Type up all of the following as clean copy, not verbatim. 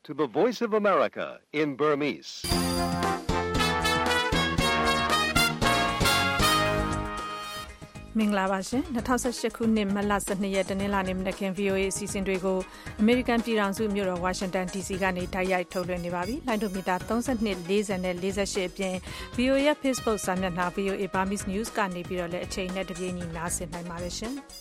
to the Voice of America in Burmese. ။မင်္ဂလာပါရှင်2018ခုနှစ်မတ်လ12ရက်တနင်္လာနေ့မနက်ခင်း VOA အစီအစဉ်တွေကိုအမေရိကန်ပြည်ထောင်စုမြို့တော်ဝါရှင်တန် DC ကနေတိုက်ရိုက်ထုတ်လွှင့်နေပါပြီ။လိုင်းဒိုမီတာ32 40နဲ့48အပြင် VOA ရဲ့ Facebook စာမျက်နှာ VOA Burmese News ကနေပြီးတော့လည်းအချိန်နဲ့တပြေးညီနားဆင်နိုင်ပါတယ်ရှင်။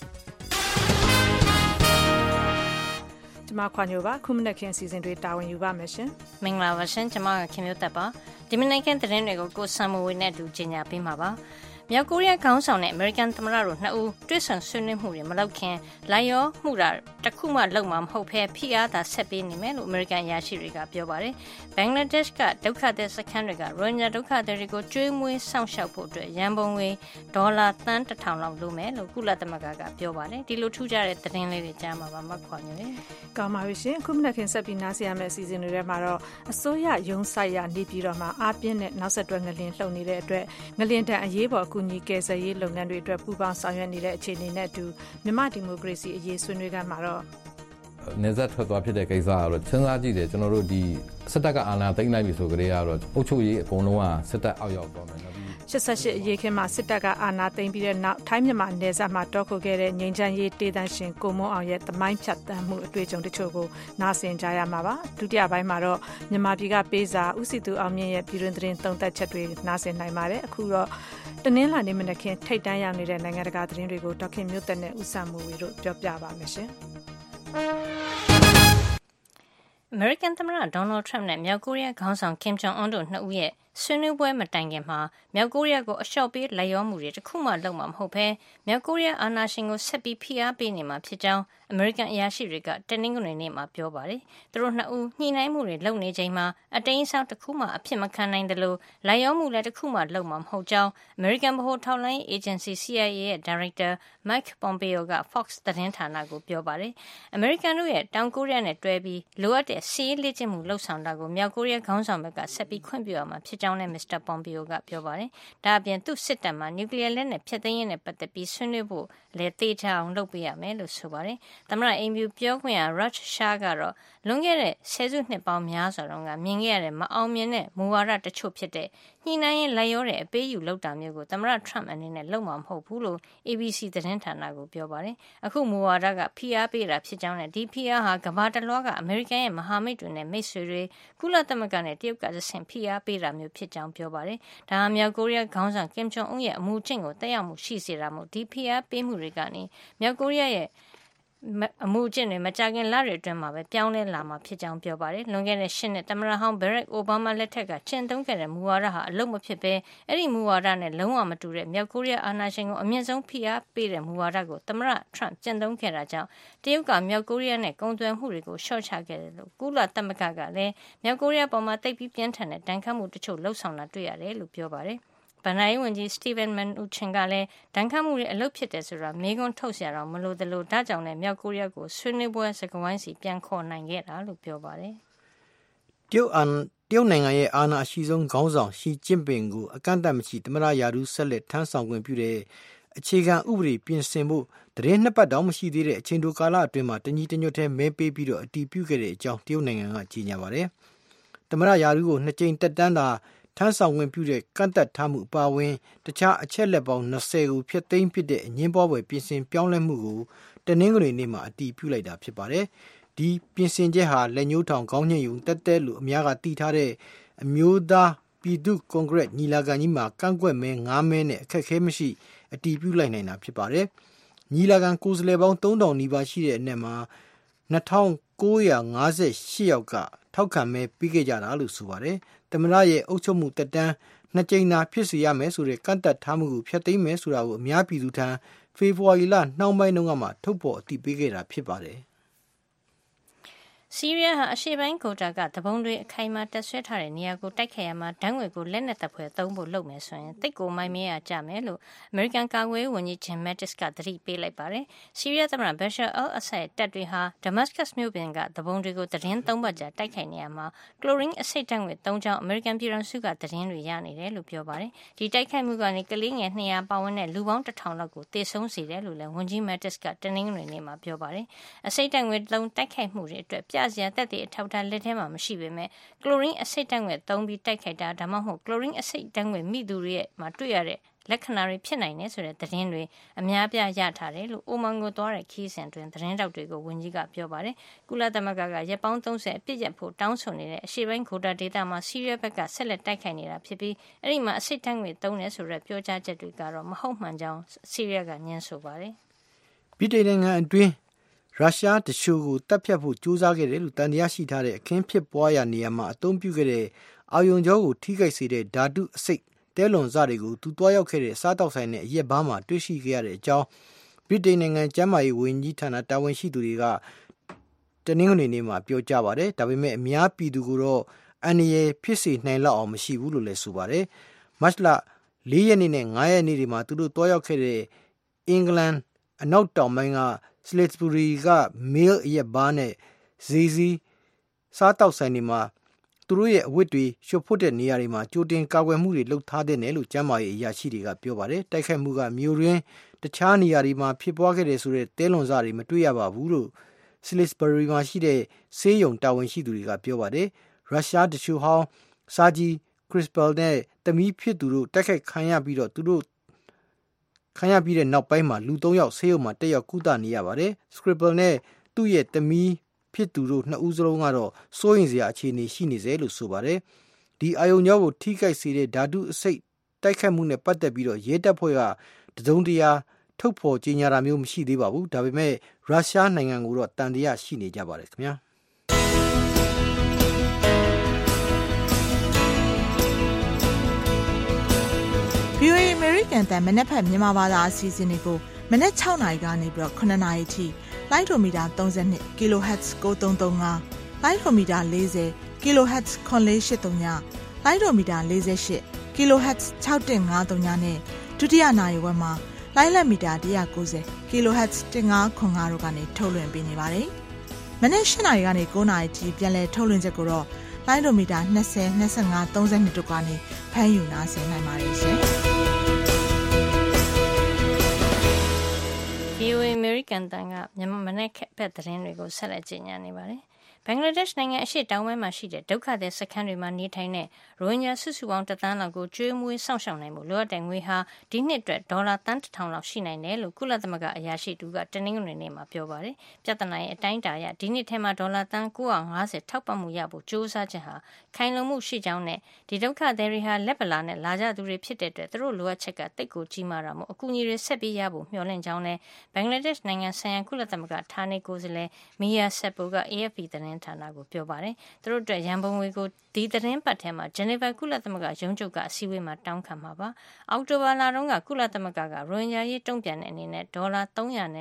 ကျမခွာညိုပါခုမနက်ခင်းအစီအစဉ်တွေတာဝန်ယူပါမယ်ရှင်။မင်္ဂလာပါရှင်ကျမကခင်မျိုးသက်ပါဒီမနက်ခင်းသတင်းတွေကိုကိုဆမ်မဝေနဲ့အတူကြီးညာပေးမှာပါ။မြောက်ကိုရီးယားခေါင်းဆောင်နဲ့အမေရိကန်သမ္မတတို့နှစ်ဦးတွေ့ဆုံဆွေးနွေးမှုတွေမလုပ်ခင်လိုက်ရောမှုတာတစ်ခုမှလုပ်မှာမဟုတ်ဘဲဖိအားသာဆက်ပေးနေမယ်လို့အမေရိကန်အရာရှိတွေကပြောပါတယ်။ဘင်္ဂလားဒေ့ရှ်ကဒုက္ခသည်စခန်းတွေကရိုဟင်ဂျာဒုက္ခသည်တွေကိုကျွေးမွေးစောင့်ရှောက်ဖို့အတွက်ရန်ပုံငွေဒေါ်လာသန်း1000လောက်လိုမယ်လို့ကုလသမဂ္ဂကပြောပါတယ်။ဒီလိုထူးခြားတဲ့သတင်းလေးတွေကြားမှာပါမခွာညွှန်။ကောင်းပါပြီရှင်။ခုမနက်ခင်းဆက်ပြီးနားဆင်ရမယ့်အစီအစဉ်တွေထဲမှာတော့အစိုးရရုံးဆိုင်ရာနေပြည်တော်မှာအားပြင်းတဲ့နောက်ဆက်တွဲငလျင်လှုပ်နေတဲ့အတွက်ငလျင်တန်အရေးပေါ်အကူအညီကယ်ဆယ်ရေးလုပ်ငန်းတွေအတွက်ပူးပေါင်းဆောင်ရွက်နေတဲ့အခြေအနေနဲ့အတူမြန်မာဒီမိုကရေစီအရေးဆွေးနွေးကြမှာတော့နေဆက်ထွက်သွားဖြစ်တဲ့ကိစ္စကတော့စဉ်းစားကြည့်တယ်ကျွန်တော်တို့ဒီစစ်တပ်ကအာဏာသိမ်းလိုက်ပြီဆိုကြတဲ့ကတော့အုပ်ချုပ်ရေးအကုန်လုံးကစစ်တပ်အောက်ရောက်သွားမယ်နော် 88အရေးခင်းမှာစစ်တပ်ကအာဏာသိမ်းပြီးတဲ့နောက်ထိုင်းမြန်မာနယ်စပ်မှာတောခိုခဲ့တဲ့ငြိမ်းချမ်းရေးတေးသန့်ရှင်ကိုမွန်းအောင်ရဲ့သမိုင်းဖြတ်သန်းမှုအတွေ့အကြုံတချို့ကိုနားဆင်ကြရမှာပါဒုတိယပိုင်းမှာတော့မြန်မာပြည်ကပေးစာဦးစီသူအောင်မြင့်ရဲ့ပြည်တွင်းသတင်းသုံးသပ်ချက်တွေနားဆင်နိုင်ပါတယ်အခုတော့တနင်္လာနေ့မနက်ခင်းထိတ်တန်းရောက်နေတဲ့နိုင်ငံတကာသတင်းတွေကိုဒေါက်ခင်မျိုးသက်နဲ့ဦးဆမ်မူဝေတို့ပြောပြပါမယ်ရှင်အမေရိကန်သမ္မတဒေါ်နယ်ထရမ့်နဲ့မြောက်ကိုရီးယားခေါင်းဆောင်ကင်ဂျုံအွန်းတို့နှစ်ဦးရဲ့ဆွေးနွေးပွဲမတိုင်ခင်မှာမြောက်ကိုရီးယားကိုအလျှော့ပေးလိုက်ရောမှုတွေတခုမှလုပ်မှာမဟုတ်ဘဲမြောက်ကိုရီးယားအာဏာရှင်ကိုဆက်ပြီးဖိအားပေးနေမှာဖြစ်ကြောင်းအမေရိကန်အရာရှိတွေကတနင်္ဂနွေနေ့မှာပြောပါတယ်။သူတို့နှစ်ဦးညှိနှိုင်းမှုတွေလုပ်နေချိန်မှာအတိမ်းအစောင်းတစ်ခုမှအဖြစ်မခံနိုင်တယ်လို့လိုက်ရောမှုလည်းတစ်ခုမှလုပ်မှာမဟုတ်ကြောင်းအမေရိကန်ဗဟိုထောက်လှမ်းရေးအေဂျင်စီ CIA ရဲ့ဒါရိုက်တာ Mike Pompeo က Fox သတင်းဌာနကိုပြောပါတယ်။အမေရိကန်တို့ရဲ့တောင်ကိုရီးယားနဲ့တွဲပြီးလိုအပ်တဲ့စစ်ရေးလေ့ကျင့်မှုလှုပ်ဆောင်တာကိုမြောက်ကိုရီးယားခေါင်းဆောင်ဘက်ကဆက်ပြီးခွင့်ပြုရမှာဖြစ်ကြောင်းလည်း Mr. Pompeo ကပြောပါတယ်။ဒါအပြင်သူ့စစ်တပ်မှာနျူကလ িয়ার လက်နက်ဖျက်သိမ်းရေးနဲ့ပတ်သက်ပြီးဆွေးနွေးဖို့လည်းတေချာအောင်လုပ်ပေးရမယ်လို့ဆိုပါတယ်။သမ္မတအိမ်ဖြူပြောခွင့်ရ Raj Shah ကတော့လွန်ခဲ့တဲ့ဆယ်စုနှစ်ပေါင်းများစွာတုန်းကမြင်ခဲ့ရတဲ့မအောင်မြင်တဲ့မူဝါဒတချို့ဖြစ်တဲ့ညှိနှိုင်းရေးလိုက်ရောတဲ့အပေးယူလုပ်တာမျိုးကိုသမ္မတ Trump အနေနဲ့လုပ်မှာမဟုတ်ဘူးလို့ ABC သတင်းဌာနကိုပြောပါတယ်။အခုမူဝါဒကဖိအားပေးတာဖြစ်ကြောင်းနဲ့ဒီဖိအားဟာကမ္ဘာတစ်လွှားကအမေရိကန်ရဲ့မဟာမိတ်တွေနဲ့မိတ်ဆွေတွေကုလသမဂ္ဂနဲ့တရုတ်ကဆင့်ဖိအားပေးတာမျိုးဖြစ်ကြောင်းပြောပါတယ်။ဒါဟာမြောက်ကိုရီးယားခေါင်းဆောင်ကင်ဂျုံအွန်းရဲ့အမူအကျင့်ကိုတက်ရောက်မှုရှိစေတာမို့ဒီဖိအားပေးမှုတွေကနေမြောက်ကိုရီးယားရဲ့အမှုအကျင့်တွေမကြခင်လတွေအတွင်းမှာပဲပြောင်းလဲလာမှာဖြစ်ကြောင်းပြောပါတယ်။လွန်ခဲ့တဲ့8နှစ်သမ္မတဟောင်းဘရက်အိုဘားမားလက်ထက်ကကျင့်သုံးခဲ့တဲ့မူဝါဒဟာအလုပ်မဖြစ်ပဲအဲ့ဒီမူဝါဒနဲ့လုံးဝမတူတဲ့မြောက်ကိုရီးယားအာဏာရှင်ကိုအမြင့်ဆုံးဖိအားပေးတဲ့မူဝါဒကိုသမ္မတထရမ့်ကျင့်သုံးခဲ့တာကြောင့်တရုတ်ကမြောက်ကိုရီးယားနဲ့ကုန်သွယ်မှုတွေကိုရှော့ချခဲ့တယ်လို့ကုလသမဂ္ဂကလည်းမြောက်ကိုရီးယားပေါ်မှာတိတ်ပြီးပြင်းထန်တဲ့တန်ခတ်မှုတချို့လှုပ်ဆောင်တာတွေ့ရတယ်လို့ပြောပါတယ်။ဗန်နာရေးဝန်ကြီး Steven Mnuchin ကလည်းဒဏ်ခတ်မှုတွေအလုပ်ဖြစ်တယ်ဆိုတာမေးခွန်းထုတ်เสียတော့မလို့တလို့ဒါကြောင့်လည်းမြောက်ကိုရီးယားကိုဆွေးနွေးပွဲစကားဝိုင်းစီပြန်ခေါ်နိုင်ခဲ့တာလို့ပြောပါတယ်။တရုတ်နိုင်ငံရဲ့အာဏာအရှိဆုံးခေါင်းဆောင်ရှီကျင့်ပင်ကိုအကန့်အသတ်မရှိသမ္မတရာထူးဆက်လက်ထမ်းဆောင်ခွင့်ပြုတဲ့အခြေခံဥပဒေပြင်ဆင်ဖို့သတင်းနှစ်ပတ်တောင်မရှိသေးတဲ့အချိန်တိုကာလအတွင်းမှာတညီတညွတ်ထဲမဲပေးပြီးတော့အတည်ပြုခဲ့တဲ့အကြောင်းတရုတ်နိုင်ငံကကြေညာပါတယ်။သမ္မတရာထူးကို2ကြိမ်တက်တန်းတာထမ်းဆောင်ဝင်ပြုတဲ့ကန့်သက်ထားမှုအပါအဝင်တခြားအချက်လက်ပေါင်း20ကိုဖျက်သိမ်းပစ်တဲ့အငင်းပွားပွဲပြင်ဆင်ပြောင်းလဲမှုကိုတနင်္ဂနွေနေ့မှာအတည်ပြုလိုက်တာဖြစ်ပါတယ်။ဒီပြင်ဆင်ချက်ဟာလက်ညှိုးထောင်ခေါင်းညှို့ယူတက်တဲလို့အများကသိထားတဲ့အမျိုးသားပြည်သူ့ကွန်ဂရက်ညီလာခံကြီးမှာကန့်ကွက်မဲ9မဲနဲ့အခက်အခဲမရှိအတည်ပြုလိုက်နိုင်တာဖြစ်ပါတယ်။ညီလာခံကိုယ်စားလှယ်ပေါင်း3000နီးပါးရှိတဲ့အနက်မှာ2958ယောက်ကထောက်ခံမဲပေးခဲ့ကြတာလို့ဆိုပါတယ်။သမ္မတရဲ့အုပ်ချုပ်မှုတက်တန်း2ကြိမ်သာဖြစ်စေရမယ်ဆိုတဲ့ကန့်သက်ထားမှုကိုဖျက်သိမ်းမယ်ဆိုတာကိုအများပြည်သူထံဖေဖော်ဝါရီလနှောင်းပိုင်းတုန်းကမှထုတ်ဖော်အတည်ပြုခဲ့တာဖြစ်ပါတယ်။ဆီးရီးယားဟာအရှေ့ပိုင်းဂိုတာကတပုံးတွေအခိုင်အမာတက်ဆွဲထားတဲ့နေရာကိုတိုက်ခိုက်ရမှာဓာတ်ငွေကိုလက်နက်တပ်ဖွဲ့သုံးဖို့လုပ်မယ်ဆိုရင်တိတ်ကိုမိုင်းမဲရကြမယ်လို့အမေရိကန်ကာကွယ်ရေးဝန်ကြီးဂျင်မက်တစ်ကသတိပေးလိုက်ပါတယ်။ဆီးရီးယားသမ္မတဘရှာအယ်လ်အဆတ်တပ်တွေဟာဒမတ်စကတ်မြို့ပြင်ကတပုံးတွေကိုသတင်း3ပတ်ကြာတိုက်ခိုက်နေရမှာကလိုရင်းအဆိပ်ဓာတ်ငွေ3ချောင်းအမေရိကန်ပြည်ထောင်စုကသတင်းတွေရနေတယ်လို့ပြောပါတယ်။ဒီတိုက်ခိုက်မှုကနေကလေးငယ်200ပါဝင်တဲ့လူပေါင်း1000လောက်ကိုတေဆုံးစေတယ်လို့လည်းဝန်ကြီးမက်တစ်ကတနင်္ဂနွေနေ့မှာပြောပါတယ်။အဆိပ်ဓာတ်ငွေ3တိုက်ခိုက်မှုတွေအတွက်ပြစရာသက်သေအထောက်အထားလက်ထဲမှာမရှိပေမဲ့ကလိုရင်းအဆိပ်ဓာတ်ငွေ့သုံးပြီးတိုက်ခိုက်တာဒါမှမဟုတ်ကလိုရင်းအဆိပ်ဓာတ်ငွေ့မိသူတွေရဲ့မှာတွေ့ရတဲ့လက္ခဏာတွေဖြစ်နိုင်တယ်ဆိုတဲ့သတင်းတွေအများပြရထားတယ်လို့အိုမန်ကိုသွားတဲ့ခီးစဉ်တွင်သတင်းတောက်တွေကိုဝန်ကြီးကပြောပါတယ်ကုလသမဂ္ဂကရပ်ပေါင်း30အပြည့်ရဖို့တောင်းဆိုနေတဲ့အရှေ့ပိုင်းဂိုတာဒေသမှာဆီးရီးယားဘက်ကဆက်လက်တိုက်ခိုက်နေတာဖြစ်ပြီးအဲ့ဒီမှာအဆိပ်ဓာတ်ငွေ့သုံးတယ်ဆိုတဲ့ပြောကြားချက်တွေကတော့မဟုတ်မှန်ကြောင်းဆီးရီးယားကညှင်းဆိုပါတယ်ဗြိတိန်နိုင်ငံအတွင်းရုရှားတချို့ကိုတပ်ဖြတ်ဖို့ကြိုးစားခဲ့တယ်လို့တန်တရားရှိထားတဲ့အခင်းဖြစ်ပွားရာနေရာမှာအသုံးပြုခဲ့တဲ့အာယုံကြောကိုထိခိုက်စေတဲ့ဓာတုအဆိပ်တဲလွန်စတွေကိုသူတွားရောက်ခဲ့တဲ့စားတောက်ဆိုင်နဲ့အရက်ဘားမှာတွေ့ရှိခဲ့ရတဲ့အကြောင်းဗြိတိန်နိုင်ငံကျန်းမာရေးဝန်ကြီးဌာနတာဝန်ရှိသူတွေကတနင်္ဂနွေနေ့မှာပြောကြားပါတယ်ဒါပေမဲ့အများပြည်သူကတော့အန္တရာယ်ဖြစ်စေနိုင်လောက်အောင်မရှိဘူးလို့လည်းဆိုပါတယ်မတ်လ4ရက်နေ့နဲ့5ရက်နေ့တွေမှာသူတို့တွားရောက်ခဲ့တဲ့အင်္ဂလန်အနောက်တောင်ပိုင်းကစလက်စဘူရီကမေးလ်အရက်ဘားနဲ့ဇီဇီစားတောက်ဆိုင်တွေမှာသူတို့ရဲ့အဝတ်တွေရှုပ်ဖွတ်တဲ့နေရာတွေမှာကြိုတင်ကာကွယ်မှုတွေလုပ်ထားတဲ့နယ်လို့ကျန်းမာရေးအရာရှိတွေကပြောပါတယ်တိုက်ခိုက်မှုကမြို့ရင်းတခြားနေရာတွေမှာဖြစ်ပွားခဲ့တဲ့ဆိုတဲ့တဲလွန်စတွေမတွေ့ရပါဘူးလို့စလက်စဘူရီမှာရှိတဲ့ဆေးရုံတာဝန်ရှိသူတွေကပြောပါတယ်ရုရှားတချို့ဟောင်းစာဂျီခရစ်ပယ်နဲ့တမီးဖြစ်သူတို့တိုက်ခိုက်ခံရပြီးတော့သူတို့ခံရပြီးတဲ့နောက်ပိုင်းမှာလူ3ယောက်ဆေးရုံမှာတက်ရောက်ကုသနေရပါတယ်စခရစ်ပယ်နဲ့သူ့ရဲ့တမီးဖြစ်သူတို့နှစ်ဦးစလုံးကတော့စိုးရိမ်စရာအခြေအနေရှိနေစေလို့ဆိုပါတယ်ဒီအာယုံကြောကိုထိခိုက်စေတဲ့ဓာတုအဆိပ်တိုက်ခတ်မှုနဲ့ပတ်သက်ပြီးတော့ရဲတပ်ဖွဲ့ကတစုံတရာထုတ်ဖော်ကြေညာတာမျိုးမရှိသေးပါဘူးဒါပေမဲ့ရုရှားနိုင်ငံကိုတော့တန်တရားရှိနေကြပါတယ်ခင်ဗျာ VOA American တန်မနက်ဖက်မြန်မာဘာသာအစီအစဉ်တွေကိုမနက်6နာရီကနေပြီးတော့9နာရီထိလိုင်းဒိုမီတာ32 kHz 9335လိုင်းဒိုမီတာ40 kHz 9483ညလိုင်းဒိုမီတာ48 kHz 6153နဲ့ဒုတိယနာရီဝက်မှာလိုင်းလက်မီတာ190 kHz 1505တို့ကနေထုတ်လွှင့်ပေးနေပါတယ်။မနက်8နာရီကနေ9နာရီထိပြန်လည်ထုတ်လွှင့်ချက်ကိုတော့လိုင်းဒိုမီတာ20 25 32တို့ကနေဖမ်းယူနားဆင်နိုင်ပါတယ်ရှင်။ VOA American တန်ကမြန်မာမနေ့ကဖက်သတင်းတွေကိုဆက်လက်ကြီးညာနေပါတယ်။ဘင်္ဂလားဒေ့ရှ်နိုင်ငံအရှေ့တောင်ပိုင်းမှာရှိတဲ့ဒုက္ခသည်စခန်းတွေမှာနေထိုင်တဲ့ရိုဟင်ဂျာစုစုပေါင်း1,000,000 လောက်ကိုကျွေးမွေးစောင့်ရှောက်နိုင်မှုလိုအပ်တဲ့ငွေဟာဒီနှစ်အတွက်ဒေါ်လာ1,000,000 လောက်ရှိနိုင်တယ်လို့ကုလသမဂ္ဂအရာရှိတူကတနင်္ဂနွေနေ့မှာပြောပါတယ်။ပြဿနာရဲ့အတိုင်းအတာအရဒီနှစ်ထဲမှာဒေါ်လာ950ထောက်ပံ့မှုရဖို့ကြိုးစားချက်ဟာခိုင်လုံမှုရှိကြောင်းနဲ့ဒီဒုက္ခသည်တွေဟာလက်ပလာနဲ့လာကြသူတွေဖြစ်တဲ့အတွက်သူတို့လိုအပ်ချက်ကတိတ်ကိုကြီးမားတာမို့အကူအညီတွေဆက်ပြီးရဖို့မျှော်လင့်ကြောင်းနဲ့ဘင်္ဂလားဒေ့ရှ်နိုင်ငံဆိုင်ရာကုလသမဂ္ဂဌာနေကိုယ်စားလှယ်မီယာဆက်ပိုက AFP သတင်းဌာနကိုပြောပါတယ်။သူတို့အတွက်ရန်ပုံငွေကိုဒီသတင်းပတ်ထဲမှာဂျနီဗာကုလသမဂ္ဂရုံးချုပ်ကအစည်းအဝေးမှာတောင်းခံမှာပါ။အောက်တိုဘာလတုန်းကကုလသမဂ္ဂကရိုဟင်ဂျာရေးတုံ့ပြန်တဲ့အနေနဲ့ဒေါ်လာ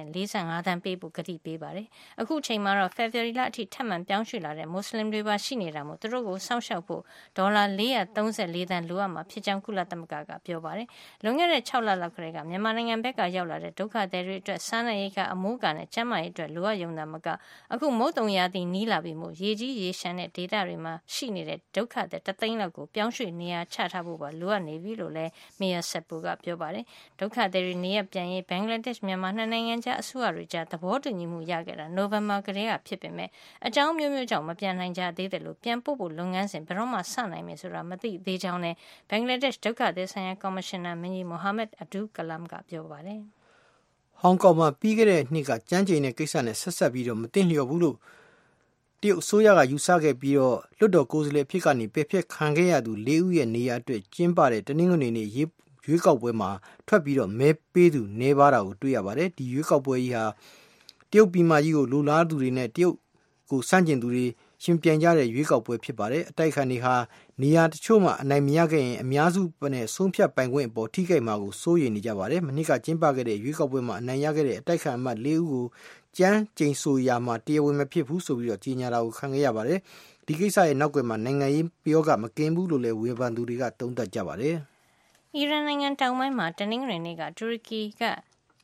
345သန်းပေးဖို့ကတိပေးပါတယ်။အခုချိန်မှာတော့ဖေဖော်ဝါရီလအထိထပ်မံပြောင်းရွှေ့လာတဲ့မွတ်စလင်တွေပါရှိနေတာမို့သူတို့ကိုစောင့်ရှောက်ဖို့ဒေါ်လာ434သန်းလိုအပ်မှာဖြစ်ကြောင်းကုလသမဂ္ဂကပြောပါတယ်။လွန်ခဲ့တဲ့6လလောက်ကတည်းကမြန်မာနိုင်ငံဘက်ကရောက်လာတဲ့ဒုက္ခသည်တွေအတွက်စားနပ်ရိက္ခာအမိုးအကာနဲ့ကျန်းမာရေးအတွက်လိုအပ်ရုံသာမကအခုမုတ်တုံရာသီနီးလာပြီမို့ရေကြီးရေရှမ်းတဲ့ဒေသတွေမှာရှိနေတဲ့ဒုက္ခသည်1သိန်းလောက်ကိုပြောင်းရွှေ့နေရာချထားဖို့ပါလိုအပ်နေပြီလို့လည်းမီယာဆက်ပူကပြောပါတယ်။ဒုက္ခသည်တွေနေရပြန်ရေးဘင်္ဂလားဒေ့ရှ်မြန်မာနှစ်နိုင်ငံကြားအစိုးရတွေကြားသဘောတူညီမှုရခဲ့တာနိုဝင်ဘာကတည်းကဖြစ်ပေမဲ့အကြောင်းမျိုးမျိုးကြောင့်မပြန်နိုင်ကြသေးတယ်လို့ပြန်ပို့ဖို့လုပ်ငန်းစဉ်ဘယ်တော့မှစနိုင်မယ်ဆိုတာမသိသေးကြောင်းနဲ့ဘင်္ဂလားဒေ့ရှ်ဒုက္ခသည်ဆိုင်ရာကော်မရှင်နာမင်းကြီးမိုဟာမက်အဒူကလမ်ကပြောပါတယ်။ဟောင်ကောင်မှာပြီးခဲ့တဲ့နှစ်ကကြမ်းကြိမ်တဲ့ကိစ္စနဲ့ဆက်ဆက်ပြီးတော့မသိလျော်ဘူးလို့တရုတ်အစိုးရကယူဆခဲ့ပြီးတော့လွတ်တော်ကိုယ်စားလှယ်ဖြစ်ကနေပယ်ဖျက်ခံခဲ့ရသူ၄ဦးရဲ့နေရာအတွက်ကျင်းပတဲ့တနင်္ဂနွေနေ့ရွေးကောက်ပွဲမှာထွက်ပြီးတော့မဲပေးသူနေပါတာကိုတွေ့ရပါတယ်ဒီရွေးကောက်ပွဲကြီးဟာတရုတ်ပြည်မကြီးကိုလိုလားသူတွေနဲ့တရုတ်ကိုစန့်ကျင်သူတွေရှင်ပြန်ကြတဲ့ရွေးကောက်ပွဲဖြစ်ပါတယ်အတိုက်ခံတွေဟာနေရာတချို့မှာအနိုင်မရခဲ့ရင်အများစုနဲ့ဆုံးဖြတ်ပိုင်ခွင့်အပေါ်ထိခိုက်မှာကိုစိုးရိမ်နေကြပါတယ်မနေ့ကကျင်းပခဲ့တဲ့ရွေးကောက်ပွဲမှာအနိုင်ရခဲ့တဲ့အတိုက်ခံအမတ်၄ဦးကိုကျန်းကျိန်ဆိုရာမှာတရားဝင်မဖြစ်ဘူးဆိုပြီးတော့ကြီးညာတာကိုခံခဲ့ရပါတယ်ဒီကိစ္စရဲ့နောက်ကွယ်မှာနိုင်ငံရေးပြောကမကင်းဘူးလို့လည်းဝေဖန်သူတွေကသုံးသပ်ကြပါတယ်အီရန်နိုင်ငံတောင်ပိုင်းမှာတနင်္ဂနွေနေ့ကတူရကီက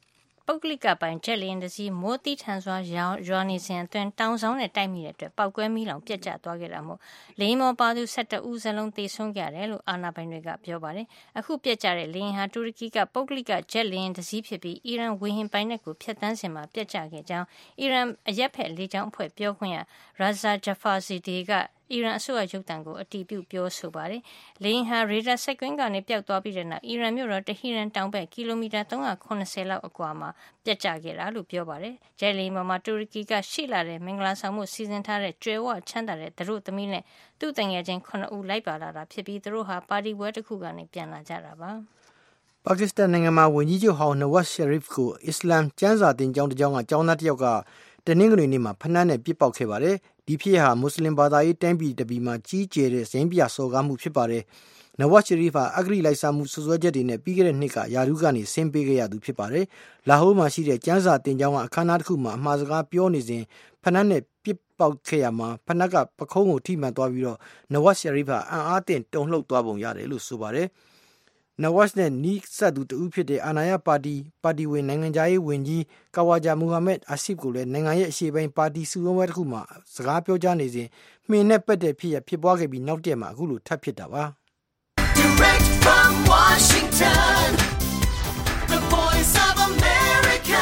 ပုဂ္ဂလိကပိုင်ဂျက်လျင်တစီမိုးတိထန်စွာရွာနေစဉ်အတွင်းတောင်ဆောင်နဲ့တိုက်မိတဲ့အတွက်ပောက်ကွဲမီးလောင်ပြတ်ကျသွားခဲ့တာမို့လေယာဉ်ပေါ်ပါသူ12ဦးစလုံးသေဆုံးခဲ့တယ်လို့အာဏာပိုင်တွေကပြောပါတယ်အခုပြတ်ကျတဲ့လေယာဉ်ဟာတူရကီကပုဂ္ဂလိကဂျက်လျင်တစီဖြစ်ပြီးအီရန်ဝေဟင်ပိုင်နက်ကိုဖျက်ဆီးစဉ်မှာပြတ်ကျခဲ့ကြောင်းအီရန်အရက်ဖက်လေကြောင်းအဖွဲ့ပြောခွင့်ရ Raza Jafarzadeh ကအီရန်အစိုးရရုပ်သံကိုအတည်ပြုပြောဆိုပါတယ်။လေယာဉ်ဟာရေဒါစက်ကွင်းကနေပျောက်သွားပြီးတဲ့နောက်အီရန်မြို့တော်တဟီရန်တောင်ဘက်ကီလိုမီတာ380လောက်အကွာမှာပြတ်ကျခဲ့တာလို့ပြောပါတယ်။ဂျက်လေယာဉ်ပေါ်မှာတူရကီကရှိလာတဲ့မင်္ဂလာဆောင်မှုစီစဉ်ထားတဲ့ကျွဲဝချမ်းသာတဲ့သူတို့သမီးနဲ့သူ့တငယ်ချင်း9ဦးလိုက်ပါလာတာဖြစ်ပြီးသူတို့ဟာပါတီပွဲတစ်ခုကနေပြန်လာကြတာပါ။ပါကစ္စတန်နိုင်ငံမှာဝန်ကြီးချုပ်ဟောင်းနဝတ်ရှရီဖ်ကိုအစ္စလာမ်ကျမ်းစာသင်ကျောင်းတစ်ကျောင်းကကျောင်းသားတစ်ယောက်ကတနင်္ဂနွေနေ့မှာဖမ်းနဲ့ပစ်ပေါက်ခဲ့ပါတယ်။ဒီဖြစ်ဟာမွတ်စလင်ဘာသာရေးတိုင်းပြည်တပြည်မှာကြီးကျယ်တဲ့ဇိမ်းပြစော်ကားမှုဖြစ်ပါတယ်။နဝတ်ရှရီဖ်ဟာအဂရိလိုက်စားမှုစွပ်စွဲချက်တွေနဲ့ပြီးခဲ့တဲ့နှစ်ကယာရုကနေဆင်းပေးခဲ့ရသူဖြစ်ပါတယ်။လာဟိုးမှာရှိတဲ့ကျမ်းစာသင်ကျောင်းကအခမ်းအနားတစ်ခုမှာအမှားစကားပြောနေစဉ်ဖမ်းနဲ့ပစ်ပေါက်ခဲ့ရမှာဖမ်းကပခုံးကိုထိမှန်သွားပြီးတော့နဝတ်ရှရီဖ်ဟာအံ့အားသင့်တုန်လှုပ်သွားပုံရတယ်လို့ဆိုပါတယ်။နဝတ်နဲ့နီးစပ်သူတဦးဖြစ်တဲ့အာနာယပါတီဝင်နိုင်ငံခြားရေးဝန်ကြီးကာဝါဂျာမူဟာမက်အာဆစ်ကိုလည်းနိုင်ငံရဲ့အရှေ့ပိုင်းပါတီစုဝေးပွဲတစ်ခုမှာစကားပြောကြားနေစဉ်မှင်နဲ့ပတ်တဲ့ဖြစ်ပွားခဲ့ပြီးနောက်တည့်မှာအခုလိုထပ်ဖြစ်တာပါ Direct from Washington The Voice of America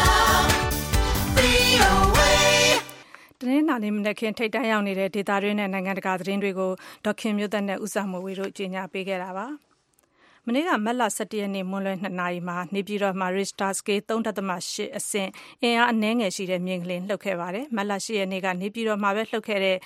VOA တနင်္လာနေ့မနက်ခင်းထိပ်တန်းရောက်နေတဲ့ဒေသတွင်းနဲ့နိုင်ငံတကာသတင်းတွေကိုဒေါက်ခင်မျိုးသက်နဲ့ဦးဆောင်မဝေတို့ကြီးညာပေးခဲ့တာပါမနေ့ကမတ်လ17ရက်နေ့မွန်းလွဲ2နာရီမှာနေပြည်တော်မှာ Richter scale 3.8 အဆင့်အင်အားအနည်းငယ်ရှိတဲ့မြေငလျင်လှုပ်ခဲ့ပါတယ်။မတ်လ10ရက်နေ့ကနေပြည်တော်မှာပဲလှုပ်ခဲ့တဲ့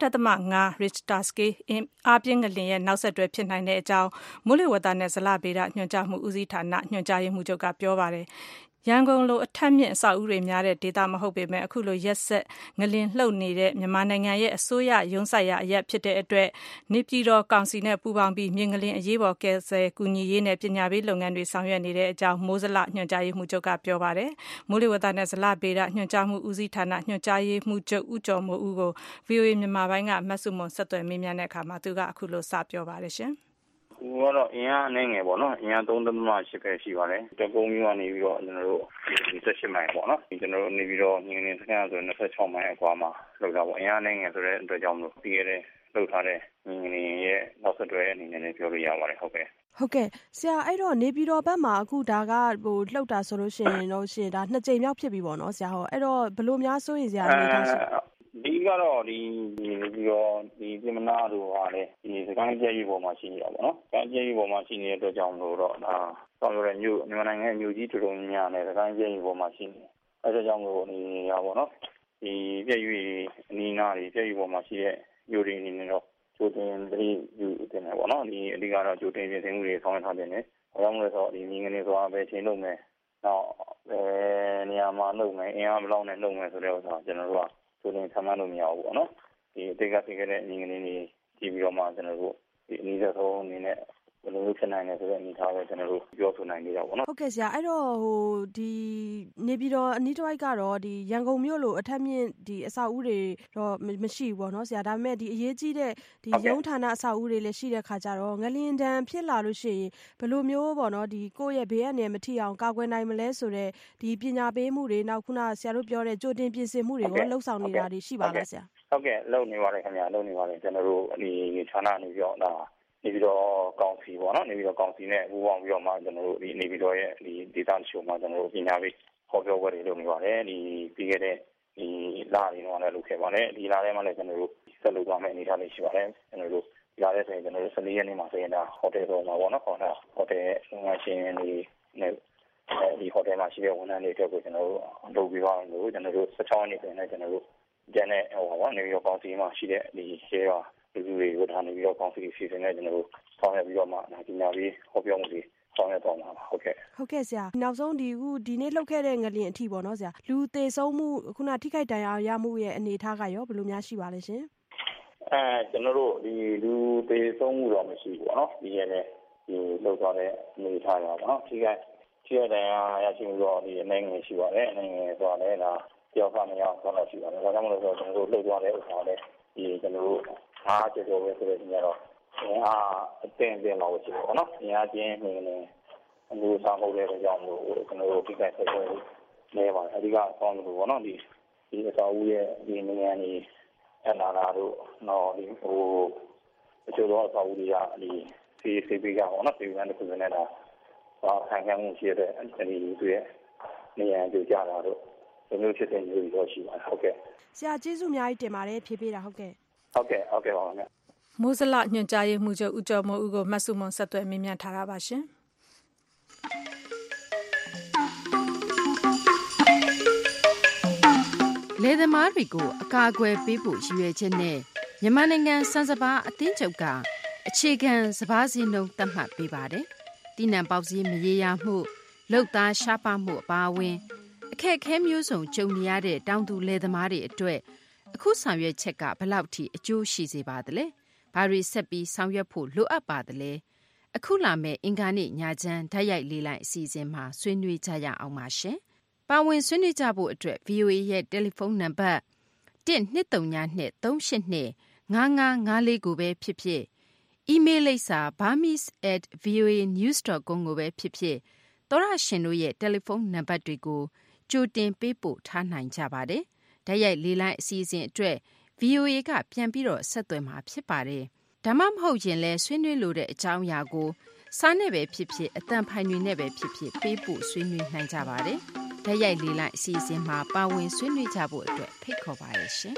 9.5 Richter scale အားပြင်းငလျင်ရဲ့နောက်ဆက်တွဲဖြစ်နိုင်တဲ့အကြောင်းမိုးလေဝသနဲ့ဇလဗေဒညွှန်ကြားမှုဦးစီးဌာနညွှန်ကြားရေးမှူးချုပ်ကပြောပါတယ်။ရန်ကုန်လိုအထက်မြင့်အဆောက်အဦတွေများတဲ့ဒေသမဟုတ်ပေမဲ့အခုလိုရက်ဆက်ငလျင်လှုပ်နေတဲ့မြန်မာနိုင်ငံရဲ့အစိုးရရုံးဆိုင်ရာအရက်ဖြစ်တဲ့အတွက်နေပြည်တော်ကောင်စီနဲ့ပူးပေါင်းပြီးမြေငလျင်အရေးပေါ်ကယ်ဆယ်ကူညီရေးနဲ့ပညာပေးလုပ်ငန်းတွေဆောင်ရွက်နေတဲ့အကြောင်းမိုးဇလညွှန်ကြားရေးမှူးချုပ်ကပြောပါတယ်။မိုးလေဝသနဲ့ဇလဗေဒညွှန်ကြားမှုဦးစီးဌာနညွှန်ကြားရေးမှူးချုပ်ဦးကျော်မိုးဦးကို VOA မြန်မာပိုင်းကမဆုမွန်ဆက်သွယ်မေးမြန်းတဲ့အခါမှာသူကအခုလိုစပြောပါတယ်ရှင်။ဟိုကတော့အင်အားအနေငယ်ပေါ့နော်အင်အား3.8ပဲရှိပါတယ်တကုံးမျိုးကနေပြီးတော့ကျွန်တော်တို့18မိုင်ပေါ့နော်ကျွန်တော်တို့နေပြီးတော့ငင်းနေစကန်ဆို26မိုင်အကွာမှာလောက်တာပေါ့အင်အားအနေငယ်ဆိုတဲ့အတွက်ကြောင့်မလို့ပြီးရတဲ့လောက်ထားတဲ့ငင်းနေရဲ့နောက်ဆက်တွဲအနေနဲ့ပြောလို့ရပါတယ်ဟုတ်ကဲ့ဆရာအဲ့တော့နေပြည်တော်ဘက်မှာအခုဒါကလှုပ်တာဆိုလို့ရှိရင်တော့ရှင်ဒါ2ကြိမ်မြောက်ဖြစ်ပြီပေါ့နော်ဆရာဟောအဲ့တော့ဘယ်လိုများစိုးရင်ဆရာအနေထားရှိဒီကတော့ဒီပြီးတော့ဒီပြမနာတို့ဟာလေဒီစကိုင်းပြည့်ရေးပေါ်မှာရှိနေတာပေါ့နော်။စကိုင်းပြည့်ရေးပေါ်မှာရှိနေတဲ့အတွက်ကြောင့်လို့တော့ဒါဆောင်ရတဲ့မြို့မြန်မာနိုင်ငံမြို့ကြီးတော်တော်များများနဲ့စကိုင်းပြည့်ရေးပေါ်မှာရှိနေ။အဲဒါကြောင့်လို့နေရပါတော့။ဒီပြည့်ရေးအနီးနားတွေပြည့်ရေးပေါ်မှာရှိတဲ့မြို့တွေအနေနဲ့တော့ကျိုးတင်ပြီးယူတင်နေပေါ့နော်။ဒီအဓိကတော့ကျိုးတင်ပြင်ဆင်မှုတွေဆောင်ရွက်ထားတယ်နဲ့။ဘာကြောင့်လဲဆိုတော့ဒီငင်းနေဆိုတာပဲချိန်လုံးမယ်။နောက်နေရာမှာလုံးမယ်အင်အားမလောက်နဲ့လုံးမယ်ဆိုတဲ့ဥစ္စာကျွန်တော်တို့ကဆိုရင်ဆမ်းမလို့မရဘူးပေါ့နော်ဒီအတိတ်ကသိခဲ့တဲ့ငင်းငင်းလေးတွေကြည့်ပြီးတော့မှကျွန်တော်တို့ဒီအနည်းဆုံးအနေနဲ့ဘယ်လိုလုပ်ဖြစ်နိုင်လဲဆိုတဲ့အနေထားပဲကျွန်တော်တို့ပြောဆိုနိုင်ကြတာပေါ့နော်ဟုတ်ကဲ့ဆရာအဲ့တော့ဒီနေပြည်တော်အနီးတစ်ဝိုက်ကတော့ဒီရန်ကုန်မြို့လိုအထက်မြင့်ဒီအဆောက်အဦတွေတော့မရှိဘူးပေါ့နော်ဆရာဒါပေမဲ့ဒီအရေးကြီးတဲ့ဒီရုံးဌာနအဆောက်အဦတွေလည်းရှိတဲ့ခါကျတော့ငလျင်တန်းဖြစ်လာလို့ရှိရင်ဘယ်လိုမျိုးပေါ့နော်ဒီကိုယ့်ရဲ့ဘေးအနေနဲ့မထိအောင်ကာကွယ်နိုင်မလဲဆိုတဲ့ဒီပညာပေးမှုတွေနောက်ခုနဆရာတို့ပြောတဲ့ကြိုတင်ပြင်ဆင်မှုတွေကိုလှုပ်ဆောင်နေတာတွေရှိပါလားဆရာဟုတ်ကဲ့လုပ်နေပါတယ်ခင်ဗျာလုပ်နေပါတယ်ကျွန်တော်တို့ဒီဌာနနေပြီးတော့နေပြီးတော့ကောင်စီပေါ့နော်နေပြီးတော့ကောင်စီနဲ့ပူးပေါင်းပြီးတော့မှကျွန်တော်တို့ဒီနေပြီးတော့ရဲ့ဒီဒေတာရှိုးမှာကျွန်တော်တို့ပညာပေးဟောပြောပွဲတွေလုပ်နေပါတယ်ဒီပြီးခဲ့တဲ့ဒီလာတွေတော့လည်းလုပ်ခဲ့ပါတယ်ဒီလာထဲမှာလည်းကျွန်တော်တို့ဆက်လုပ်သွားမယ့်အနေအထားလေးရှိပါတယ်ကျွန်တော်တို့ဒီလာထဲဆိုရင်ကျွန်တော်တို့14ရက်နေ့မှာဆိုရင်ဒါဟိုတယ်တော့မှာပေါ့နော်ဟောတယ်ငါရှင်တွေနဲ့ဒီဟိုတယ်မှာရှိတဲ့ဝန်ထမ်းတွေအတွက်ကိုကျွန်တော်တို့လုပ်ပြီးတော့လို့ကျွန်တော်တို့16ရက်နေ့ဆိုရင်လည်းကျွန်တော်တို့ကျန်တဲ့ဟိုပါနေပြီးတော့ကောင်စီမှာရှိတဲ့ဒီရှယ်ယာလူတွေကိုထားနေပြီးတော့ကောင်စီစီစဉ်နေကျွန်တော်တို့ဆောင်ရွက်ပြီးတော့မှဒီညာပြီးဟောပြောမှုတွေဆောင်ရွက်တော့မှာပါဟုတ်ကဲ့ဆရာနောက်ဆုံးဒီနေ့လှုပ်ခဲ့တဲ့ငလျင်အထိပေါ့နော်ဆရာလူသေဆုံးမှုခုနထိခိုက်ဒဏ်ရာရမှုရဲ့အနေအထားကရောဘယ်လိုများရှိပါလဲရှင်ကျွန်တော်တို့ဒီလူသေဆုံးမှုတော့မရှိဘူးပေါ့နော်ဒီရဲ့လည်းဒီလှုပ်သွားတဲ့အနေအထားပါပေါ့နော်ထိခိုက်ဒဏ်ရာရရှိမှုတော့ဒီအနေငယ်ရှိပါတယ်အနေငယ်ဆိုတာလည်းဒါကြောက်ခမရအောင်ဆောက်ရှိပါတယ်ဒါကြောင့်မလို့ဆိုကျွန်တော်တို့လှုပ်သွားတဲ့ဥစ္စာလည်းဒီကျွန်တော်တို့အားကြော်ပဲဆိုတဲ့နေရာတော့အတင်းလောက်ရှိတယ်ပေါ့နော်။ညာချင်းနေနေအမှုဆောင်ဟုတ်တဲ့ကြောင့်မို့ကျွန်တော်တို့ဒီကဆက်ဆွဲနေပါတယ်အဓိကကောင်းလို့ပေါ့နော်ဒီအစာအုပ်ရဲ့ဒီနေရာနေအနာလာတို့တော့ဒီအချို့တော့အစာအုပ်တွေကဒီစီပီကပေါ့နော်စီပီကနေခုနေတာခံခံမှုရှိတဲ့ဒီသူရဲ့နေရာကြကြတာတို့ဒီလိုဖြစ်တဲ့မျိုးတွေတော့ရှိပါတယ်ဟုတ်ကဲ့ဆရာကျေးဇူးအများကြီးတင်ပါတယ်ဖြေပေးတာဟုတ်ကဲ့ပါခင်ဗျမိုးစလညွှန်ကြားရေးမှူးချုပ်ဦးကျော်မိုးဦးကိုမဆုမွန်ဆက်သွယ်မေးမြန်းထားတာပါရှင်လယ်သမားတွေကိုအကာအကွယ်ပေးဖို့ရည်ရွယ်ချက်နဲ့မြန်မာနိုင်ငံစံစပါးအသင်းချုပ်ကအခြေခံစပါးစည်းနှုန်းသတ်မှတ်ပေးပါတယ်။တိနံပေါက်စည်းမရေရာမှုလုပ်သားရှားပါမှုအပါအဝင်အခက်အခဲမျိုးစုံကြုံနေရတဲ့တောင်သူလယ်သမားတွေအတွက်အခုဆောင်ရွက်ချက်ကဘယ်လောက်ထိအကျိုးရှိစေပါသလဲ။ဘာတွေဆက်ပြီးဆောင်ရွက်ဖို့လိုအပ်ပါသလဲ။အခုလာမယ့်အင်္ဂါနေ့ညချမ်းဓာတ်ရိုက်လေးလိုက်အစီအစဉ်မှာဆွေးနွေးကြရအောင်ပါရှင်။ပါဝင်ဆွေးနွေးကြဖို့အတွက် VOA ရဲ့တယ်လီဖုန်းနံပါတ်123235554ကိုပဲဖြစ်ဖြစ်အီးမေးလ်လိပ်စာ burmese@voanews.com ကိုပဲဖြစ်ဖြစ်သောရရှင်တို့ရဲ့တယ်လီဖုန်းနံပါတ်တွေကိုကြိုတင်ပေးပို့ထားနိုင်ကြပါတယ်။ဓာတ်ရိုက်လေးလိုင်းအစီအစဉ်အတွက် VOA ကပြန်ပြီးတော့ဆက်သွယ်မှာဖြစ်ပါတယ်။ဒါမှမဟုတ်ရင်လည်းဆွေးနွေးလိုတဲ့အကြောင်းအရာကိုစာနဲ့ပဲဖြစ်ဖြစ်အသံဖိုင်တွေနဲ့ပဲဖြစ်ဖြစ်ပေးပို့ဆွေးနွေးနိုင်ကြပါတယ်။ဓာတ်ရိုက်လေးလိုက်အစီအစဉ်မှာပါဝင်ဆွေးနွေးကြဖို့အတွက်ဖိတ်ခေါ်ပါရရှင်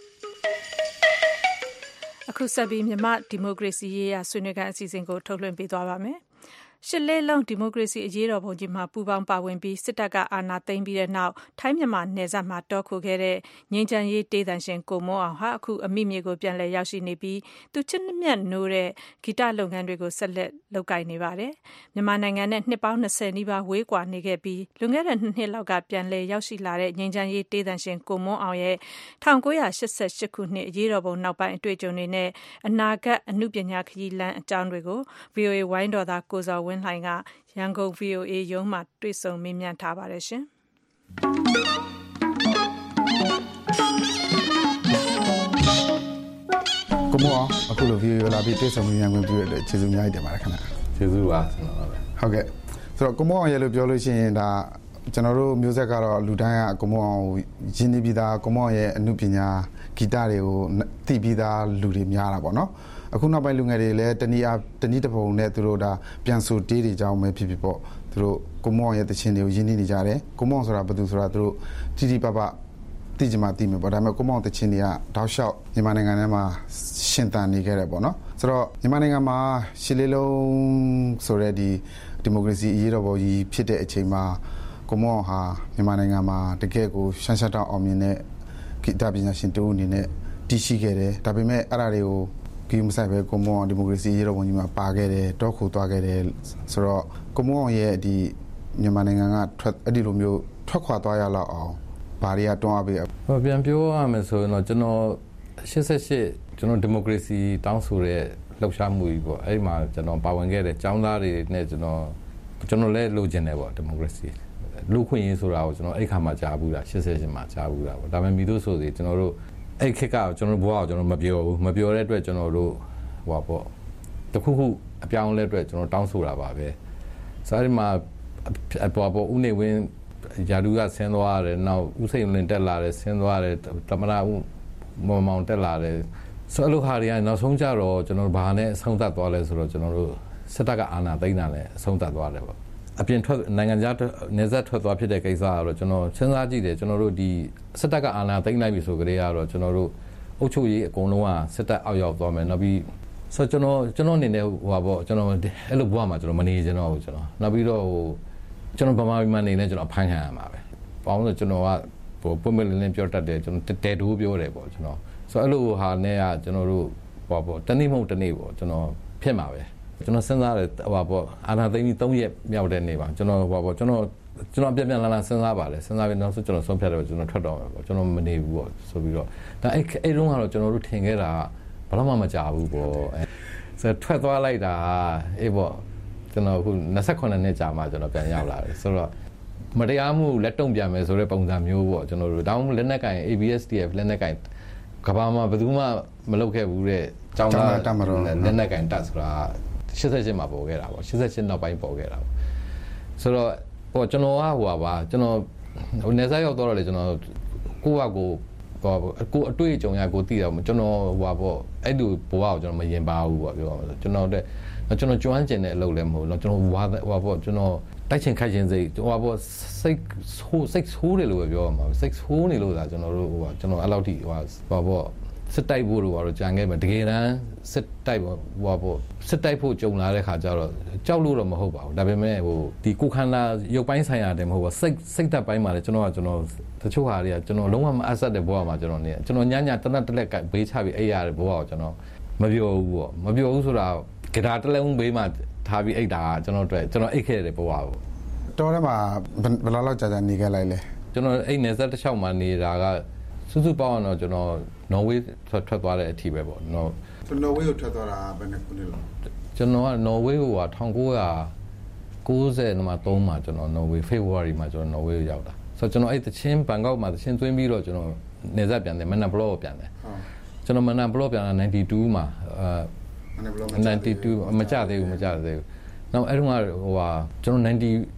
။အခုဆက်ပြီးမြန်မာဒီမိုကရေစီရေးရာဆွေးနွေးခန်းအစီအစဉ်ကိုထုတ်လွှင့်ပေးသွားပါမယ်။ရှစ်လေးလုံးဒီမိုကရေစီအရေးတော်ပုံကြီးမှာပူးပေါင်းပါဝင်ပြီးစစ်တပ်ကအာဏာသိမ်းပြီးတဲ့နောက်ထိုင်းမြန်မာနယ်စပ်မှာတောခိုခဲ့တဲ့ငြိမ်းချမ်းရေးတေးသံရှင်ကိုမိုးအောင်ဟာအခုအမိမြေကိုပြန်လည်ရောက်ရှိနေပြီးသူချစ်မြတ်နိုးတဲ့ဂီတလုပ်ငန်းတွေကိုဆက်လက်လုပ်ကိုင်နေပါတယ်။မြန်မာနိုင်ငံနဲ့နှစ်ပေါင်း20နီးပါးဝေးကွာနေခဲ့ပြီးလွန်ခဲ့တဲ့နှစ်လောက်ကပြန်လည်ရောက်ရှိလာတဲ့ငြိမ်းချမ်းရေးတေးသံရှင်ကိုမိုးအောင်ရဲ့1988ခုနှစ်အရေးတော်ပုံနောက်ပိုင်းအတွေ့အကြုံတွေနဲ့အနာဂတ်အမှုပညာခရီးလမ်းအကြောင်းတွေကို VOA ဝိုင်းတော်သားကိုဇော်ဝင်းလှိုင်ကရန်ကုန် VOA ရုံးမှာတွေ့ဆုံမေးမြန်းထားပါတယ်ရှင်။ကိုမောအခုလို VOA လာပြီးတွေ့ဆုံမေးမြန်းခွင့်ပြုရတဲ့ကျေးဇူးအများကြီးတင်ပါတယ်ခင်ဗျာ။ကျေးဇူးပါကျွန်တော်ပါပဲ။ဟုတ်ကဲ့ဆိုတော့ကိုမောရဲ့လို့ပြောလို့ရှိရင်ဒါကျွန်တော်တို့မျိုးဆက်ကတော့လူတိုင်းကကိုမောအောင်ရင်းနှီးပြီးသားကိုမောရဲ့အမှုပညာဂီတတွေကိုသိပြီးသားလူတွေများတာပေါ့နော်။အခုနောက်ပိုင်းလူငယ်တွေလည်းတနည်းတစ်ပုံနဲ့သူတို့ဒါပြန်ဆိုတေးတွေကြောင်းပဲဖြစ်ပေါ့သူတို့ကိုမောင်ရဲ့တခြင်းတွေကိုရင်းနှီးနေကြတယ်ကိုမောင်ဆိုတာဘာသူဆိုတာသူတို့တိတိပပသိကြမှာသိမယ်ပေါ့ဒါပေမဲ့ကိုမောင်တခြင်းတွေကတောက်လျှောက်မြန်မာနိုင်ငံထဲမှာရှင်သန်နေခဲ့တယ်ပေါ့နော်ဆိုတော့မြန်မာနိုင်ငံမှာရှစ်လေးလုံးဆိုတဲ့ဒီမိုကရေစီအရေးတော်ပုံကြီးဖြစ်တဲ့အချိန်မှာကိုမောင်ဟာမြန်မာနိုင်ငံမှာတကယ့်ကိုရှမ်းရှမ်းတောင်အောင်မြင်တဲ့ဂီတပညာရှင်တူအနေနဲ့တည်ရှိခဲ့တယ်ဒါပေမဲ့အဲ့ဒါတွေကိုဒီမဆိုင်ပဲကိုမောင်ဒီမိုကရေစီရေးတော်ပုံကြီးမှာပါခဲ့တယ်တောခိုသွားခဲ့တယ်ဆိုတော့ကိုမောင်ရဲ့ဒီမြန်မာနိုင်ငံကအဲ့ဒီလိုမျိုးထွက်ခွာသွားရလောက်အောင်ဘာတွေကတွန်းအားပေးပြန်ပြောရမယ်ဆိုရင်တော့ကျွန်တော်88ကျွန်တော်ဒီမိုကရေစီတောင်းဆိုတဲ့လှုပ်ရှားမှုကြီးပေါ့အဲ့ဒီမှာကျွန်တော်ပါဝင်ခဲ့တဲ့ចောင်းသားတွေနဲ့ကျွန်တော်လည်းလိုချင်တယ်ပေါ့ဒီမိုကရေစီလူခွင့်ရေးဆိုတာကိုကျွန်တော်အဲ့ခါမှကြားဘူးလား88မှာကြားဘူးလားပေါ့ဒါပေမဲ့မိတို့ဆိုစီကျွန်တော်တို့အဲ့ခေတ်ကကျွန်တော်ဘွားကိုကျွန်တော်မပြောတဲ့အတွက်ကျွန်တော်တို့ဟိုပေါ့တခုခုအပြောင်းလဲအတွက်ကျွန်တော်တောင်းဆိုတာပါပဲဆိုတော့ဒီမှာပေါ့ဦးနေဝင်းယာဒူကဆင်းသွားတယ်နောက်ဦးစိန်လင်းတက်လာတယ်ဆင်းသွားတယ်တမနာဦးမောင်တက်လာတယ်ဆိုတော့ဟာတွေကနောက်ဆုံးကြတော့ကျွန်တော်ဘာနဲ့အဆုံးသတ်သွားလဲဆိုတော့ကျွန်တော်တို့စစ်တပ်ကအာဏာသိမ်းတာနဲ့အဆုံးသတ်သွားတယ်ပေါ့အပြင်ထွက်နိုင်ငံခြားနေဆက်ထွက်သွားဖြစ်တဲ့ကိစ္စကတော့ကျွန်တော်စဉ်းစားကြည့်တယ်ကျွန်တော်တို့ဒီစစ်တပ်ကအာဏာသိမ်းလိုက်ပြီဆိုကြတဲ့ကတော့ကျွန်တော်တို့အုပ်ချုပ်ရေးအကုန်လုံးကစစ်တပ်အောက်ရောက်သွားမယ်နောက်ပြီးဆိုကျွန်တော်အနေနဲ့ဟိုပါပေါ့ကျွန်တော်အဲ့လိုဘဝမှာကျွန်တော်မနေချင်တော့ဘူးကျွန်တော်နောက်ပြီးတော့ဟိုကျွန်တော်ဗမာပြည်မှာနေနေကျွန်တော်ဖမ်းခံရမှာပဲပေါင်းဆိုကျွန်တော်ကဟိုပွင့်ပွင့်လင်းလင်းပြောတတ်တယ်ကျွန်တော်တဲတိုးပြောတယ်ပေါ့ကျွန်တော်ဆိုအဲ့လိုဟာနဲ့ကကျွန်တော်တို့ဟိုပေါ့တနေ့မဟုတ်တနေ့ပေါ့ကျွန်တော်ဖြစ်မှာပဲကျွန်တော်စဉ်းစားတယ်ဟိုပေါ့အာနာသိန်းကြီး3ရက်မြောက်တဲ့နေ့ပါကျွန်တော်ဟိုပေါ့ကျွန်တော်အပြက်လာစဉ်းစားပါတယ်စဉ်းစားပြီးနောက်ဆုံးကျွန်တော်ဆုံးဖြတ်တယ်ကျွန်တော်ထွက်တော့မယ်ပေါ့ကျွန်တော်မနေဘူးပေါ့ဆိုပြီးတော့ဒါအဲ့တုန်းကတော့ကျွန်တော်တို့ထင်ခဲ့တာဘာမှမကြောက်ဘူးပေါ့ဆိုထွက်သွားလိုက်တာအေးပေါ့ကျွန်တော်အခု28နှစ်ကြာမှကျွန်တော်ပြန်ရောက်လာတယ်ဆိုတော့မတရားမှုလက်တုံ့ပြန်မယ်ဆိုတဲ့ပုံစံမျိုးပေါ့ကျွန်တော်တို့တောင်းလက်နက်ကင် ABSDF လက်နက်ကင်ကဘာမှဘယ်သူမှမလုပ်ခဲ့ဘူးတဲ့ကျောင်းသားလက်နက်ကင်တက်ဆိုတာ88မှာပေါ်ခဲ့တာပေါ့88နောက်ပိုင်းပေါ်ခဲ့တာပေါ့ဆိုတော့ဟိုကျွန်တော်ကဟိုပါကျွန်တော်နေစားရောက်တော့လေကျွန်တော်ကိုယ့်ကိုကိုအတွေ့အကြုံရကိုသိတော့ကျွန်တော်ဟိုပါပေါ့အဲ့လိုဘဝကိုကျွန်တော်မရင်ပါဘူးပေါ့ပြောရမှာကျွန်တော်ကျွမ်းကျင်တဲ့အလုပ်လည်းမဟုတ်တော့ကျွန်တော်ဟိုပါပေါ့ကျွန်တော်တိုက်ချင်ခိုက်ချင်စိတ်ဟိုပါပေါ့စိတ်ဆိုးတယ်လို့ပဲပြောရမှာစိတ်ဆိုးနေလို့သာကျွန်တော်တို့ဟိုပါကျွန်တော်အဲ့လောက်ထိဟိုပါပေါ့စစ်တိုက်ဖို့တော့ကြံခဲ့မှာတကယ်တမ်းစစ်တိုက်ဟိုပါပေါ့စစ်တိုက်ဖို့ကြုံလာတဲ့ခါကျတော့ကြောက်လို့တော့မဟုတ်ပါဘူးဒါပေမဲ့ဟိုဒီကိုခန္ဓာရုပ်ပိုင်းဆိုင်ရာတယ်မဟုတ်ပါစိတ်ဓာတ်ပိုင်းမှာလည်းကျွန်တော်တချို့ဟာတွေကကျွန်တော်လုံးဝမအဆက်တဲ့ဘဝမှာကျွန်တော်ညတနက်တက်လက်ကဘေးချပြီးအိပ်ရတဲ့ဘဝကိုကျွန်တော်မပြောဘူးပေါ့မပြောဘူးဆိုတာဂတာတလုံးဘေးမှာထားပြီးအိပ်တာကကျွန်တော်တို့ကျွန်တော်အိပ်ခဲ့တဲ့ဘဝပေါ့တော်ထဲမှာဘယ်လောက်ကြာနေခဲ့လိုက်လဲကျွန်တော်အိပ်နေဆက်တစ်လျှောက်မှာနေတာကစုစုပေါင်းတော့ကျွန်တော်နော်ဝေးထွက်သွားတဲ့အထိပဲပေါ့နော်နော်ဝေးကိုထွက်သွားတာဘယ်နှစ်ခုနှစ်လဲကျွန်တော်ကနော်ဝေးကို1990မှာ3မှာကျွန်တော်နော်ဝေး February မှာကျွန်တော်နော်ဝေးကိုရောက်တာဆိုတော့ကျွန်တော်အဲ့တချင်းဘန်ကောက်မှာတချင်းသွင်းပြီးတော့ကျွန်တော်နေဆက်ပြန်တယ်မန်နာဘလော့ကိုပြန်တယ်ကျွန်တော်မန်နာဘလော့ပြန်တာ92မှာ92မကြသေးဘူးနောက်အဲ့တုန်းကဟိုဟာကျွန်တော်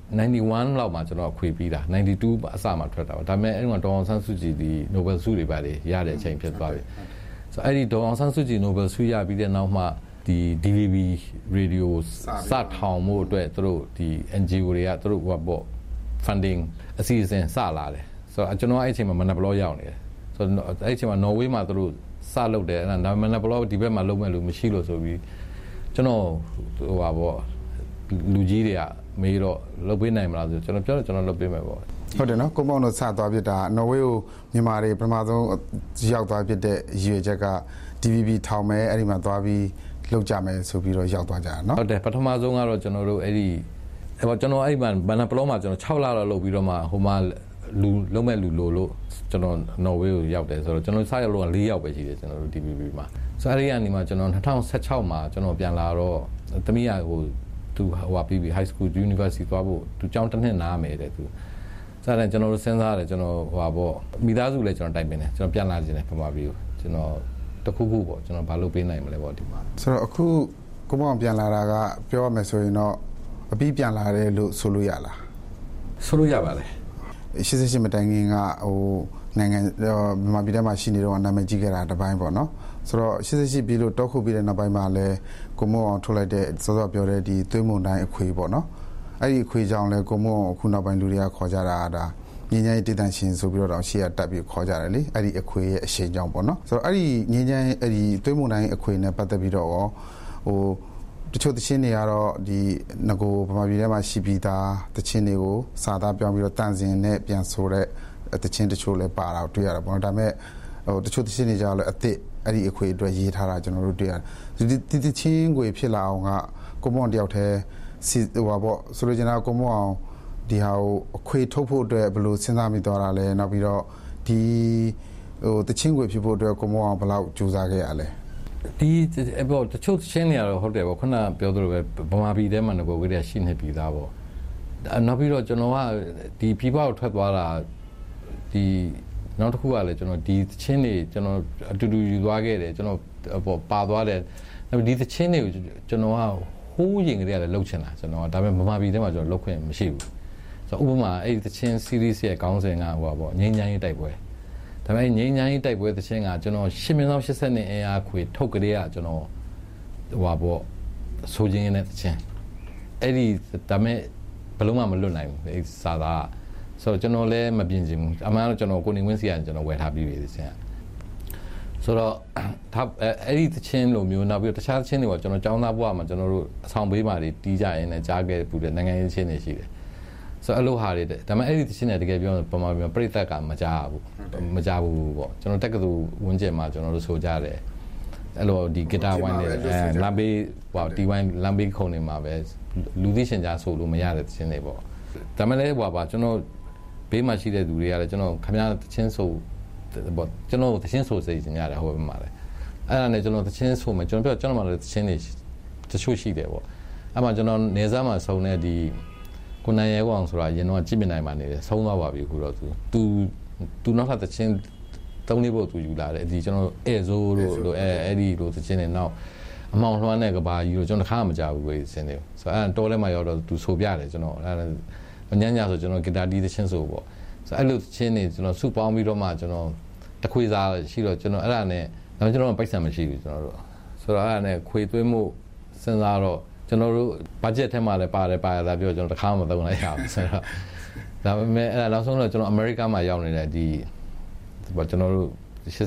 91လောက်မှာကျွန်တော်ခွေပြီးတာ92အစမှာထွက်တာပါဒါပေမဲ့အဲ့တုန်းကဒေါ်အောင်ဆန်းစုကြည်ဒီ Nobel ဆုတွေပါတယ်ရတဲ့အချိန်ဖြစ်သွားပြီဆိုတော့အဲ့ဒီဒေါ်အောင်ဆန်းစုကြည် Nobel ဆုရပြီးတဲ့နောက်မှဒီ DVB radio စထောင်မှုအတွက်သူတို့ဒီ NGO တွေကသူတို့ဟိုပေါ့ funding အစီအစဉ်စလာတယ်ဆိုတော့ကျွန်တော်အဲ့အချိန်မှာမန်နာဘလော့ရောက်နေတယ်ဆိုတော့အဲ့အချိန်မှာနော်ဝေးမှာသူတို့စလုပ်တယ်အဲ့ဒါမန်နာဘလော့ဒီဘက်မှာလုပ်မဲ့လူမရှိလို့ဆိုပြီးကျွန်တော်ဟိုပါပေါ့လူကြီးတွေကမေးတော့လုပ်ပေးနိုင်မလားဆိုကျွန်တော်ပြောတော့ကျွန်တော်လုပ်ပေးမယ်ပေါ့ဟုတ်တယ်နော်ကိုမောင်တို့စသွားပြတာနော်ဝေးကိုမြန်မာတွေပထမဆုံးရောက်သွားပြတဲ့ရည်ရွယ်ချက်က DVB ထောင်မယ်အဲ့ဒီမှာသွားပြီးလောက်ကြမယ်ဆိုပြီးတော့ရောက်သွားကြတာနော်ဟုတ်တယ်ပထမဆုံးကတော့ကျွန်တော်တို့အဲ့ဒီကျွန်တော်အဲ့မှာဘန်နာပလောမှာကျွန်တော်6လလောက်လုပ်ပြီးတော့မှဟိုမှာလူလုံးမဲ့လူလို့ကျွန်တော်နော်ဝေးကိုရောက်တယ်ဆိုတော့ကျွန်တော်စရောက်လို့4ယောက်ပဲရှိတယ်ကျွန်တော်တို့ DVB မှာဆိုအဲ့ဒီကနေမှကျွန်တော်2016မှာကျွန်တော်ပြန်လာတော့တမီးကဟိုသူဟိုပြီး high school university သွားဖို့သူကျောင်းတစ်နှစ်နားမယ်တဲ့သူစတဲ့ကျွန်တော်တို့စဉ်းစားတယ်ကျွန်တော်ဟိုပေါ့မိသားစုလည်းကျွန်တော်တိုင်ပင်တယ်ကျွန်တော်ပြန်လာခြင်းတယ်ပမာပြီးကျွန်တော်တခုခုပေါ့ကျွန်တော်ဘာလုပ်ပေးနိုင်မလဲပေါ့ဒီမှာဆိုတော့အခုကိုမောင်ပြန်လာတာကပြောရမယ်ဆိုရင်တော့အပြီးပြန်လာတယ်လို့ဆိုလို့ရလားဆိုလို့ရပါလေ 88မတိုင်ခင်ကဟိုနိုင်ငံမြန်မာပြည်ထဲမှာရှိနေတော့နာမည်ကြီးခဲ့တာတစ်ပိုင်းပေါ့နော်ဆိုတော့88ပြီးလို့တောက်ခုပြီးတဲ့နောက်ပိုင်းမှာလဲကိုမောအောင်ထုတ်လိုက်တဲ့စောစောပြောတဲ့ဒီသွေးမုန်တိုင်းအခွေပေါ့နော်အဲ့ဒီအခွေကြောင့်လဲကိုမောအောင်အခုနောက်ပိုင်းလူတွေကခေါ်ကြတာဒါငင်းငိုင်းတည်တန့်ရှင်ဆိုပြီးတော့ရှေ့ကတက်ပြီးခေါ်ကြတယ်လေအဲ့ဒီအခွေရဲ့အရှိန်ကြောင့်ပေါ့နော်ဆိုတော့အဲ့ဒီငင်းငိုင်းအဲ့ဒီသွေးမုန်တိုင်းအခွေနဲ့ပတ်သက်ပြီးတော့ဟိုတချို့သချင်းတွေကတော့ဒီငကိုဗမာပြည်ထဲမှာရှိပြီးသားသချင်းတွေကိုစာသားပြောင်းပြီးတော့တန့်စင်နဲ့ပြန်ဆိုတဲ့သချင်းတချို့လည်းပါတာတွေ့ရတာပေါ့နော်ဒါပေမဲ့ဟိုတချို့သချင်းတွေကြတော့လည်းအစ်စ်အဲ့ဒီအခွေအတွက်ရေးထားတာကျွန်တော်တို့တွေ့ရတယ်ဒီချင်းကိုဖြစ်လာအောင်ကကိုမောင်တယောက်တည်းဟိုပါပေါ့ဆိုလိုချင်တာကိုမောင်အောင်ဒီဟာကိုအခွေထုတ်ဖို့အတွက်ဘယ်လိုစဉ်းစားမိသွားတာလဲနောက်ပြီးတော့ဒီဟိုတချင်းကိုဖြစ်ဖို့အတွက်ကိုမောင်အောင်ဘယ်လောက်ကြိုးစားခဲ့ရလဲဒီပေါ့တချို့ချင်းတွေကတော့ဟုတ်တယ်ပေါ့ခုနပြောသလိုပဲဗမာပြည်ထဲမှာငကိုဝေးရရှိနေပြီးသားပေါ့နောက်ပြီးတော့ကျွန်တော်ကဒီပြပကိုထွက်သွားတာဒီနောက်တစ်ခုကလည်းကျွန်တော်ဒီသချင်းတွေကျွန်တော်အတူတူယူသွားခဲ့တယ်ကျွန်တော်ပေါ့ပါသွားတယ်ဒီသချင်းတွေကိုကျွန်တော်ကဟိုးရင်ကလေးကလည်းလှုပ်ချင်တာကျွန်တော်ဒါပေမဲ့ဗမာပြည်ထဲမှာကျွန်တော်လှုပ်ခွင့်မရှိဘူးဆိုတော့ဥပမာအဲ့ဒီသချင်း series ရဲ့ခေါင်းစဉ်ကဟိုပေါ့ငိမ့်ငိုင်းတိုက်ပွဲဒါပေမဲ့ငိမ့်ငိုင်းတိုက်ပွဲသချင်းကကျွန်တော်80နှစ်အင်အားခွေထုတ်ကလေးကကျွန်တော်ဟိုပေါ့ဆိုခြင်းနဲ့သချင်းအဲ့ဒီဒါပေမဲ့ဘယ်လုံးမှမလွတ်နိုင်ဘူးအဲ့စာသားဆိုတော့ကျွန်တော်လည်းမပြင်ချင်ဘူးအမှန်တော့ကျွန်တော်ကိုနေဝင်းစီကကျွန်တော်ဝယ်ထားပြီးပြီသချင်းဆိုတော့အဲ့ဒီသချင်းလိုမျိုးနောက်ပြီးတခြားသချင်းတွေပေါ့ကျွန်တော်ចောင်းသားဘဝမှာကျွန်တော်တို့အဆောင်ဘေးမှာတီးကြရင်လည်းကြားခဲ့ပူတဲ့နိုင်ငံရေးသချင်းတွေရှိတယ်ဆိုတော့အလိုဟာတွေဒါပေမဲ့အဲ့ဒီသချင်းတွေတကယ်ပြောရင်ပမာပြပြိသက်ကမကြားဘူးပေါ့ကျွန်တော်တက်ကတူဝန်းကျင်မှာကျွန်တော်တို့ဆိုကြတယ်အဲ့လိုဒီဂီတာဝိုင်းတွေလမ်းဘေးဟိုဒီဝိုင်းလမ်းဘေးခုံနေမှာပဲလူသိရှင်ကြားဆိုလို့မရတဲ့သချင်းတွေပေါ့ဒါမှလည်းဟိုပါကျွန်တော်ဘေးမှာရှိတဲ့သူတွေကလည်းကျွန်တော်ခမရသချင်းဆိုပေါ့ကျွန်တော်သချင်းဆိုစိတ်ညရတယ်ဟိုဘက်မှာလည်းအဲ့ဒါနဲ့ကျွန်တော်သချင်းဆိုမယ်ကျွန်တော်ပြောကျွန်တော်မှလည်းသချင်းတွေတချို့ရှိတယ်ပေါ့အဲ့မှာကျွန်တော်နေစားမှာစုံတဲ့ဒီကိုနိုင်ရဲကောင်ဆိုတာရင်တော့ကြည့်မြင်နိုင်မှနေတယ်ဆုံးသွားပါပြီခုတော့သူနောက်ထပ်သချင်းသုံးလေးဖို့သူယူလာတယ်ဒီကျွန်တော်အဲဇိုးတို့အဲ့ဒီလိုသချင်းတွေနောက်အမောင်လွှမ်းတဲ့ကဘာကြီးတို့ကျွန်တော်တစ်ခါမှမကြောက်ဘူးပဲသချင်းတွေဆိုတော့အဲ့တော်ထဲမှာရောက်တော့သူဆိုပြတယ်ကျွန်တော်အဲ့ညညဆိုကျွန်တော်ဂီတာတီးသချင်းဆိုပေါ့ဆိုအဲ့လိုချင်းနေကျွန်တော်စုပေါင်းပြီးတော့မှကျွန်တော်တခွေစားရှိတော့ကျွန်တော်အဲ့ဒါနဲ့ဒါကျွန်တော်ပိုက်ဆံမရှိဘူးကျွန်တော်တို့ဆိုတော့အဲ့ဒါနဲ့ခွေသွင်းမှုစဉ်းစားတော့ကျွန်တော်တို့ budget ထဲမှာလည်းပါရတာပြောကျွန်တော်တစ်ခါမှမသုံးလိုက်ရဘူးဆိုတော့ဒါပေမဲ့အဲ့ဒါနောက်ဆုံးတော့ကျွန်တော်အမေရိကမှာရောက်နေတဲ့ဒီကျွန်တော်တို့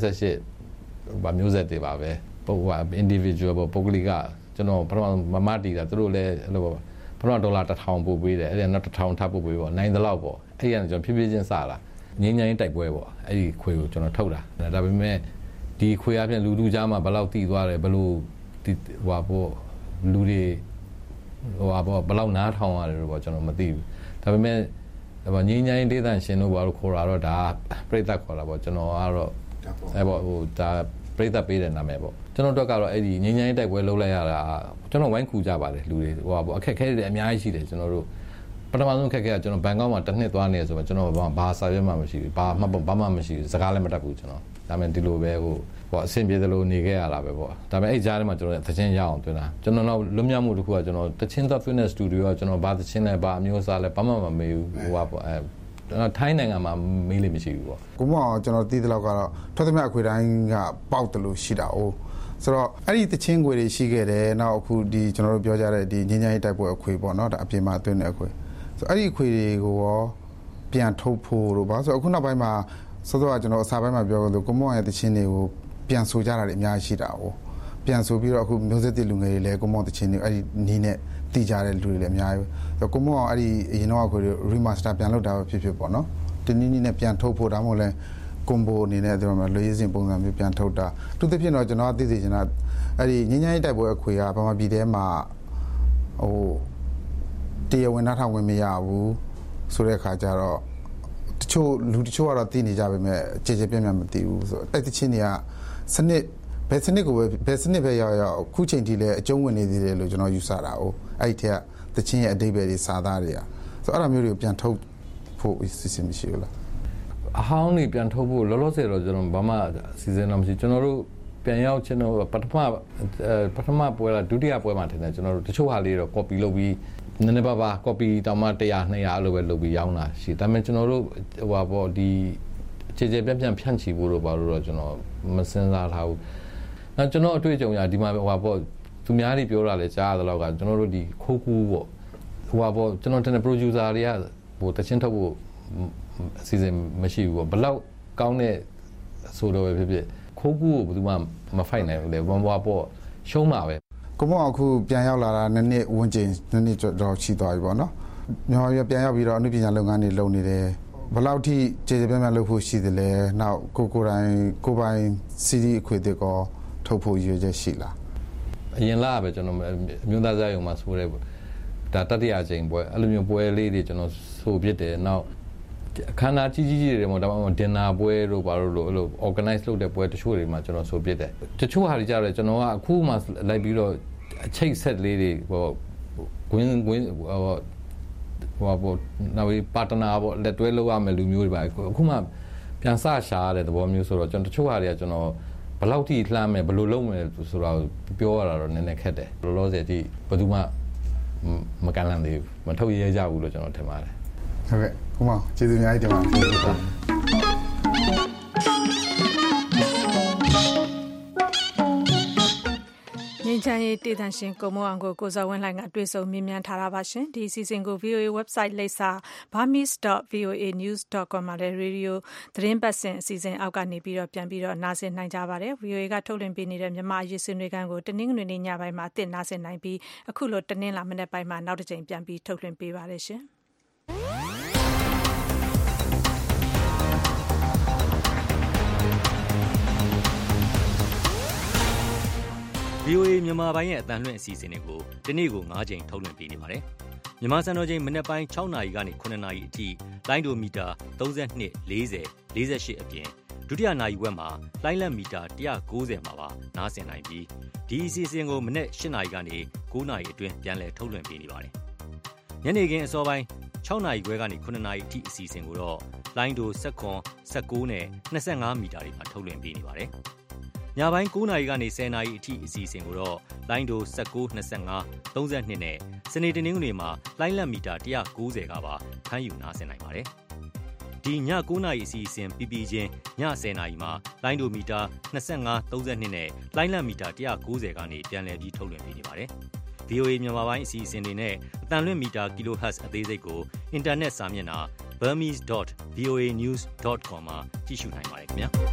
88ဘာမျိုးဆက်တွေပါပဲပုဂ္ဂိုလ် individual ပုဂ္ဂလိကကျွန်တော်ပထမမတီးတာသူတို့လည်းအဲ့လိုပထမ$1000ပို့ပေးတယ်အဲ့ဒါနောက်$1000ထပ်ပို့ပေးပေါ့နိုင်သလောက်ပေါ့အဲ့ဒီကနေကျွန်တော်ဖြည်းဖြည်းချင်းစလာငင်းတိုက်ပွဲပေါ့အဲ့ဒီခွေကိုကျွန်တော်ထုတ်တာဒါပေမဲ့ဒီခွေအပြင်လူကြားမှာဘယ်လောက်တီးသွားတယ်ဘယ်လိုဒီဟိုပေါ့လူတွေဟိုပေါ့ဘယ်လောက်နားထောင်ရတယ်လို့ပေါ့ကျွန်တော်မသိဘူးဒါပေမဲ့ငင်းဒေသရှင်တို့ဘာလို့ခေါ်တာတော့ဒါပြိဿခေါ်တာပေါ့ကျွန်တော်ကတော့အဲ့ပေါ့ဟိုဒါပြိဿပေးတဲ့နာမည်ပေါ့ကျွန်တော်တို့ကတော့အဲ့ဒီငင်းတိုက်ပွဲလုပ်လိုက်ရတာကျွန်တော်ဝိုင်းခူကြပါတယ်လူတွေဟိုပေါ့အခက်ခဲတွေအများကြီးရှိတယ်ကျွန်တော်တို့ပထမဆုံးခက်ခဲကကျွန်တော်ဘန်ကောက်မှာတစ်နှစ်သွားနေဆိုတော့ကျွန်တော်ဘာစာရွက်မှမရှိဘူးဘာမှမရှိဘူးစကားလည်းမတတ်ဘူးကျွန်တော်ဒါပေမဲ့ဒီလိုပဲဟိုအဆင်ပြေသလိုနေခဲ့ရတာပဲပေါ့ဒါပေမဲ့အဲ့ကြားထဲမှာကျွန်တော်သချင်းရအောင်တွင်တာကျွန်တော်တော့လွတ်မြောက်မှုတစ်ခုကကျွန်တော်တချင်းသွား fitness studio ကကျွန်တော်ဘာသချင်းလဲဘာအမျိုးအစားလဲဘာမှမမေးဘူးဟိုပေါ့ကျွန်တော်ထိုင်းနိုင်ငံမှာမေးလို့မရှိဘူးပေါ့ကိုမောင်ကျွန်တော်သိတဲ့လောက်ကတော့ထွက်သမျှအခွေတိုင်းကပေါက်တယ်လို့ရှိတာ哦ဆိုတော့အဲ့ဒီတချင်းခွေတွေရှိခဲ့တယ်နောက်အခုဒီကျွန်တော်တို့ပြောကြတဲ့ဒီငင်းတိုက်ပွဲအခွေပေါ့နော်ဒါအပြင်မှာအတွင်းတဲ့အခွေဆိုအဲ့ဒီအခွေတွေကိုရောပြန်ထုတ်ဖို့လို့ပါဆိုအခုနောက်ပိုင်းမှာစောစောကကျွန်တော်အစားပိုင်းမှာပြောလို့ကိုမောင်ရဲ့တချင်းတွေကိုပြန်ဆိုကြတာတွေအများကြီးရှိတာ哦ပြန်ဆိုပြီးတော့အခုမျိုးဆက်တဲ့လူငယ်တွေလည်းကိုမောင်တချင်းတွေအဲ့ဒီနီးနဲ့တည်ကြတဲ့လူတွေလည်းအများကြီးဆိုတော့ကိုမောင်အဲ့ဒီအရင်တော့ခွေတွေ remaster ပြန်လုပ်တာပဲဖြစ်ပေါ့နော်ဒီနီးနဲ့ပြန်ထုတ်ဖို့ဒါမှမဟုတ်လဲကွန်ဘိုအနေနဲ့ကျွန်တော်လွေးစင်ပုံစံမျိုးပြန်ထုတ်တာသူသဖြင့်တော့ကျွန်တော်သိစေချင်တာအဲ့ဒီငင်းတိုက်ပွဲအခွေကဘာမှပြည်ထဲမှာဟိုတရားဝင်ထားဝင်မရဘူးဆိုတဲ့အခါကျတော့တချို့လူတချို့ကတော့သိနေကြပါမယ်ကြေကြေပြန့်ပြန့်မသိဘူးဆိုတော့အဲ့တချင်းတွေကစနစ်ဘယ်စနစ်ကိုဘယ်စနစ်ပဲရောက်အခုချိန်ထိလည်းအကျုံးဝင်နေသေးတယ်လို့ကျွန်တော်ယူဆတာ哦အဲ့ဒီထက်တချင်းရဲ့အတိတ်ပဲတွေစာသားတွေကဆိုတော့အဲ့လိုမျိုးတွေကိုပြန်ထုတ်ဖို့စီစဉ်မရှိဘူးလားအဟောင်းတွေပြန်ထုတ်ဖို့လောလောဆယ်တော့ကျွန်တော်ဘာမှစီစဉ်တော့မရှိကျွန်တော်တို့ပြန်ရောက်ကျွန်တော်ပထမပွဲလားဒုတိယပွဲမှာထင်တယ်ကျွန်တော်တို့တချို့ဟာလေးတော့ copy လုပ်ပြီးနည်းနည်းပါး copy တောင်မှ100 200အဲ့လိုပဲလုပ်ပြီးရောင်းတာရှိဒါပေမဲ့ကျွန်တော်တို့ဟိုပါပေါ့ဒီခြေပြန့်ဖြန့်ချီဖို့တော့ဘာလို့တော့ကျွန်တော်မစင်စားထားဘူးနောက်ကျွန်တော်အတွေ့အကြုံရဒီမှာဟိုပါပေါ့သူများတွေပြောတာလဲကြားရတဲ့လောက်ကကျွန်တော်တို့ဒီခိုးကူးပေါ့ဟိုပါပေါ့ကျွန်တော်တင်တဲ့ producer တွေကဟိုတချင်းထုတ်ဖို့အစီအစဉ်မရှိဘူးပေါ့ဘလောက်ကောင်းတဲ့ဆိုတော့ပဲဖြစ်ဖြစ်ခိုးကူးကိုဘယ်သူမှမဖိုက်နိုင်ဘူးလေဘွားပေါ့ရှုံးမှာပဲကိုမောင်အခုပြန်ရောက်လာတာနှစ်ဝန်းကျင်နှစ်ကျော်တော့ရှိသွားပြီပေါ့နော်မြန်မာပြည်ပြန်ရောက်ပြီးတော့အနုပညာလုပ်ငန်းတွေလုပ်နေတယ်ဘယ်လောက်ထိကျေကျေပြန့်ပြန့်လုပ်ဖို့ရှိသလဲနောက်ကိုပိုင် CD အခွေတစ်ကောထုတ်ဖို့ရည်ရွယ်ချက်ရှိလားအရင်လာပဲကျွန်တော်အမျိုးသားစားရုံမှာဆိုတဲ့ဒါတတိယအကြိမ်ပွဲအဲ့လိုမျိုးပွဲလေးတွေကျွန်တော်ဆိုပြစ်တယ်နောက်အခမ်းအနားကြီးတွေမှာဒါမှမဟုတ်ဒင်နာပွဲတို့ဘာလို့လို့အဲ့လို organize လုပ်တဲ့ပွဲတချို့တွေမှာကျွန်တော်ဆိုပြစ်တယ်တချို့ဟာတွေကြတော့ကျွန်တော်ကအခုမှလိုက်ပြီးတော့အချိတ်ဆက်လေးတွေဟိုဂွင်းဟိုနောက်ပြီး partner ပေါ့လက်တွဲလုပ်ရမယ်လူမျိုးတွေပါအခုမှပြန်စရှာရတဲ့သဘောမျိုးဆိုတော့ကျွန်တော်တချို့ဟာတွေကကျွန်တော်ဘယ်လောက်ထိလှမ်းမယ်ဘယ်လိုလုပ်မယ်ဆိုတော့ပြောရတာတော့နည်းနည်းခက်တယ်လောလောဆယ်ထိဘယ်သူမှမကန်လန့်သေးဘူးမထုတ်ရဲကြဘူးလို့ကျွန်တော်ထင်ပါတယ်ဟုတ်ကဲ့ကိုမောင်ကျေးဇူးအများကြီးတင်ပါတယ်ငင်းချမ်းရေးတည်တံရှင်ကိုမိုးအောင်ကိုစောဝင်းလှိုင်ကတွေ့ဆုံမြင်မြန်ထားတာပါရှင်ဒီအစီအစဉ်ကို VOA website လိပ်စာ burmese.voanews.com မှာလည်း radio သတင်းပတ်စဉ်အစီအစဉ်အောက်ကနေပြီးတော့ပြန်ပြီးတော့နားဆင်နိုင်ကြပါတယ် VOA ကထုတ်လွှင့်ပေးနေတဲ့မြန်မာအရေးဆွေးနွေးခန်းကိုတနင်္ဂနွေနေ့ညပိုင်းမှာအသစ်နားဆင်နိုင်ပြီးအခုလိုတနင်္လာမနေ့ပိုင်းမှာနောက်တစ်ကြိမ်ပြန်ပြီးထုတ်လွှင့်ပေးပါတယ်ရှင် VOA မြန်မာပိုင်းရဲ့အသံလွှင့်အစီအစဉ်တွေကိုဒီနေ့ကို9ချိန်ထုတ်လွှင့်ပေးနေပါတယ်။မြန်မာစံတော်ချိန်မနက်ပိုင်း6နာရီကနေ9နာရီအထိလိုင်းဒိုမီတာ32 40 48အပြင်ဒုတိယနာရီဝက်မှာလိုင်းလက်မီတာ190မှာပါနားဆင်နိုင်ပြီးဒီအစီအစဉ်ကိုမနက်8နာရီကနေ9နာရီအတွင်းပြန်လည်ထုတ်လွှင့်ပေးနေပါတယ်။ညနေခင်းအစောပိုင်း6နာရီခွဲကနေ9နာရီအထိအစီအစဉ်ကိုတော့လိုင်းဒို19နဲ့25မီတာတွေမှာထုတ်လွှင့်ပေးနေပါတယ်။ညပိုင်း9နာရီကနေ10နာရီအထိအစီအစဉ်ကိုတော့လိုင်းဒို19 25 32နဲ့စနေတနင်္ဂနွေမှာလိုင်းလက်မီတာ190ကပါဖမ်းယူနားဆင်နိုင်ပါတယ်။ဒီည9နာရီအစီအစဉ်ပြီးပြီးချင်းည10နာရီမှာလိုင်းဒိုမီတာ25 32နဲ့လိုင်းလံမီတာ190ကနေပြန်လည်ပြီးထုတ်လွှင့်ပေးနေပါတယ်။ VOA မြန်မာပိုင်းအစီအစဉ်တွေနဲ့အတန်လွင့်မီတာ kHz အသေးစိတ်ကိုအင်တာနက်စာမျက်နှာ burmese.voanews.com မှာကြည့်ရှုနိုင်ပါတယ်ခင်ဗျာ။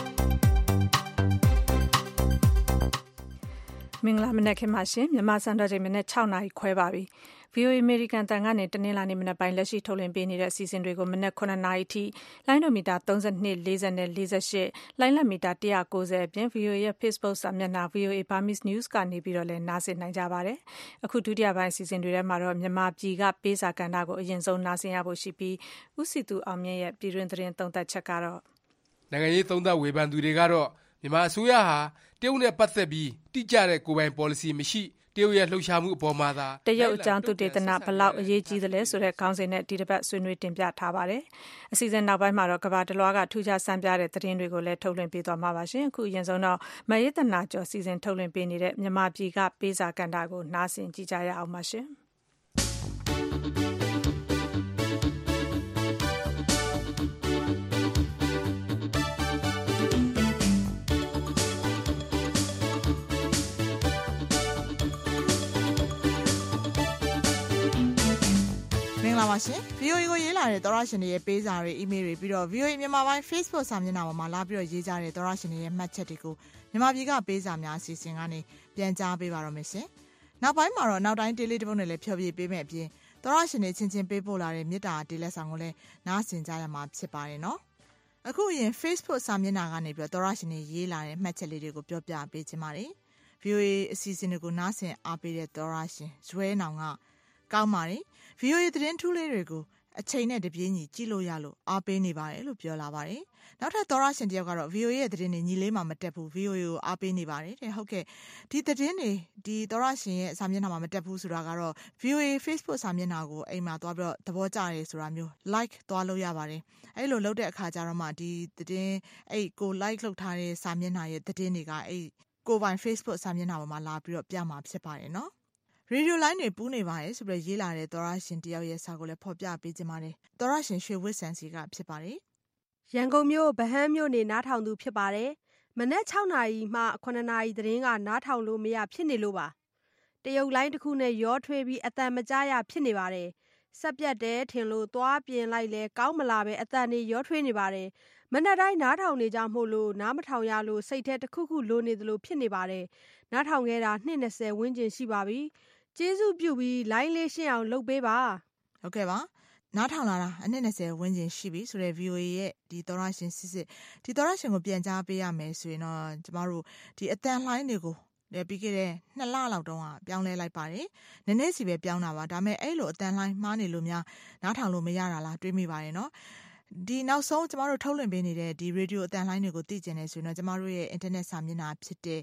မင်္ဂလာမနက်ခင်းပါရှင်မြန်မာစံတော်ချိန်မနက်6နာရီခွဲပါပြီ။ VOA American တန်ကနေတနင်္လာနေ့မနက်ပိုင်းလက်ရှိထုတ်လွှင့်ပေးနေတဲ့အစီအစဉ်တွေကိုမနက်9နာရီထိလိုင်းဒိုမီတာ32 40နဲ့48လိုင်းလမီတာ190အပြင် VOA ရဲ့ Facebook စာမျက်နှာ VOA Burmese News ကနေပြီးတော့လည်းနားဆင်နိုင်ကြပါတယ်။အခုဒုတိယပိုင်းအစီအစဉ်တွေထဲမှာတော့မြန်မာပြည်ကပေးစာကဏ္ဍကိုအရင်ဆုံးနားဆင်ရဖို့ရှိပြီးဦးစီသူအောင်မြင့်ရဲ့ပြည်တွင်းသတင်းသုံးသပ်ချက်ကတော့နိုင်ငံရေးသုံးသပ်ဝေဖန်သူတွေကတော့မြန်မာအစိုးရဟာတရုတ်နဲ့ပတ်သက်ပြီးတိကျတဲ့ကိုယ်ပိုင် policy မရှိတရုတ်ရဲ့လှုပ်ရှားမှုအပေါ်မှာသာတရုတ်အကြောင်းသူတေသနဘလောက်အရေးကြီးသလဲဆိုတဲ့ခေါင်းစဉ်နဲ့ဒီတစ်ပတ်ဆွေးနွေးတင်ပြထားပါတယ်။အစီအစဉ်နောက်ပိုင်းမှာတော့ကမ္ဘာတလွှားကထူးခြားဆန်းပြတဲ့သတင်းတွေကိုလည်းထုတ်လွှင့်ပေးသွားမှာပါရှင်။အခုအရင်ဆုံးတော့မယေတနာကျော်စီစဉ်ထုတ်လွှင့်ပေးနေတဲ့မြန်မာပြည်ကပေးစာကဏ္ဍကိုနားဆင်ကြည့်ကြရအောင်ပါရှင်။လာပါရှင် VOA ကိုရေးလာတဲ့သောရရှင်တွေရဲ့ပေးစာတွေ email တွေပြီးတော့ VOA မြန်မာပိုင်း Facebook စာမျက်နှာပေါ်မှာလာပြီးတော့ရေးကြတဲ့သောရရှင်တွေရဲ့မှတ်ချက်တွေကိုမြန်မာပြည်ကပေးစာများအစီအစဉ်ကနေပြန်ကြားပေးပါတော့မယ်ရှင်။နောက်ပိုင်းမှာတော့နောက်တိုင်း daily တစ်ပုဒ်နဲ့လည်းဖြောပြပေးမယ်အပြင်သောရရှင်တွေချင်းချင်းပေးပို့လာတဲ့မေတ္တာတေးလက်ဆောင်ကိုလည်းနားဆင်ကြရမှာဖြစ်ပါတယ်နော်။အခုရင် Facebook စာမျက်နှာကနေပြီးတော့သောရရှင်တွေရေးလာတဲ့မှတ်ချက်လေးတွေကိုပြောပြပေးချင်ပါတယ်။ VOA အစီအစဉ်တွေကိုနားဆင်အားပေးတဲ့သောရရှင်ဇွဲနောင်ကကောင်းပါတယ်။ VOA သတင်းထူးလေးတွေကိုအချိန်နဲ့တပြေးညီကြည့်လို့ရလို့အားပေးနေပါတယ်လို့ပြောလာပါတယ်။နောက်ထပ်သောရရှင်တယောက်ကတော့ VOA ရဲ့သတင်းတွေညီလေးမှမတက်ဘူး VOA ကိုအားပေးနေပါတယ်တဲ့။ဟုတ်ကဲ့ဒီသတင်းတွေဒီသောရရှင်ရဲ့စာမျက်နှာမှာမတက်ဘူးဆိုတာကတော့ VOA Facebook စာမျက်နှာကိုအိမ်မှာသွားပြီးတော့သဘောကျတယ်ဆိုတာမျိုး like သွားလို့ရပါတယ်။အဲ့လိုလုပ်တဲ့အခါကျတော့မှဒီသတင်းကို like လုပ်ထားတဲ့စာမျက်နှာရဲ့သတင်းတွေကကိုပိုင် Facebook စာမျက်နှာပေါ်မှာလာပြီးတော့ပြမှာဖြစ်ပါတယ်နော်။ရေဒီယိုလိုင်းတွေပူးနေပါတယ်ဆိုပြီးရေးလာတဲ့သောရရှင်တယောက်ရဲ့စာကိုလည်းဖော်ပြပေးခြင်းပါတယ်။သောရရှင်ရွှေဝစ်ဆန်စီကဖြစ်ပါတယ်။ရန်ကုန်မြို့ဗဟန်းမြို့နေနားထောင်သူဖြစ်ပါတယ်။မနက်6နာရီမှ9နာရီသတင်းကနားထောင်လို့မရဖြစ်နေလို့ပါ။တရုတ်လိုင်းတစ်ခုနဲ့ရောထွေးပြီးအတန်မကြားရဖြစ်နေပါတယ်။ဆက်ပြတ်တယ်ထင်လို့သွားပြင်လိုက်လဲကောင်းမလာပဲအတန်တွေရောထွေးနေပါတယ်။မနက်တိုင်းနားထောင်နေကြမို့လို့နားမထောင်ရလို့စိတ်ထဲတစ်ခုခုလိုနေသလိုဖြစ်နေပါတယ်။နားထောင်ခဲ့တာ220ဝန်းကျင်ရှိပါပြီ။ကျေးဇူးပြုပြီးလိုင်းလေးရှင်းအောင်လုပ်ပေးပါဟုတ်ကဲ့ပါနားထောင်လာတာအနည်း20ဝန်းကျင်ရှိပြီဆိုတဲ့ VOA ရဲ့ဒီသောရရှင်စစ်ဒီသောရရှင်ကိုပြန်ကြားပေးရမယ်ဆိုရင်တော့ကျမတို့ဒီအတန်လှိုင်းတွေကိုပြီးခဲ့တဲ့2လလောက်တုန်းကပြောင်းလဲလိုက်ပါတယ်နည်းနည်းစီပဲပြောင်းတာပါဒါပေမဲ့အဲ့လိုအတန်လှိုင်းမှားနေလို့များနားထောင်လို့မရတာလားတွေးမိပါတယ်နော်ဒီနောက်ဆုံးကျမတို့ထုတ်လွှင့်ပေးနေတဲ့ဒီရေဒီယိုအတန်လှိုင်းတွေကိုသိကျင်နေဆိုရင်တော့ကျမတို့ရဲ့ internet စာမျက်နှာဖြစ်တဲ့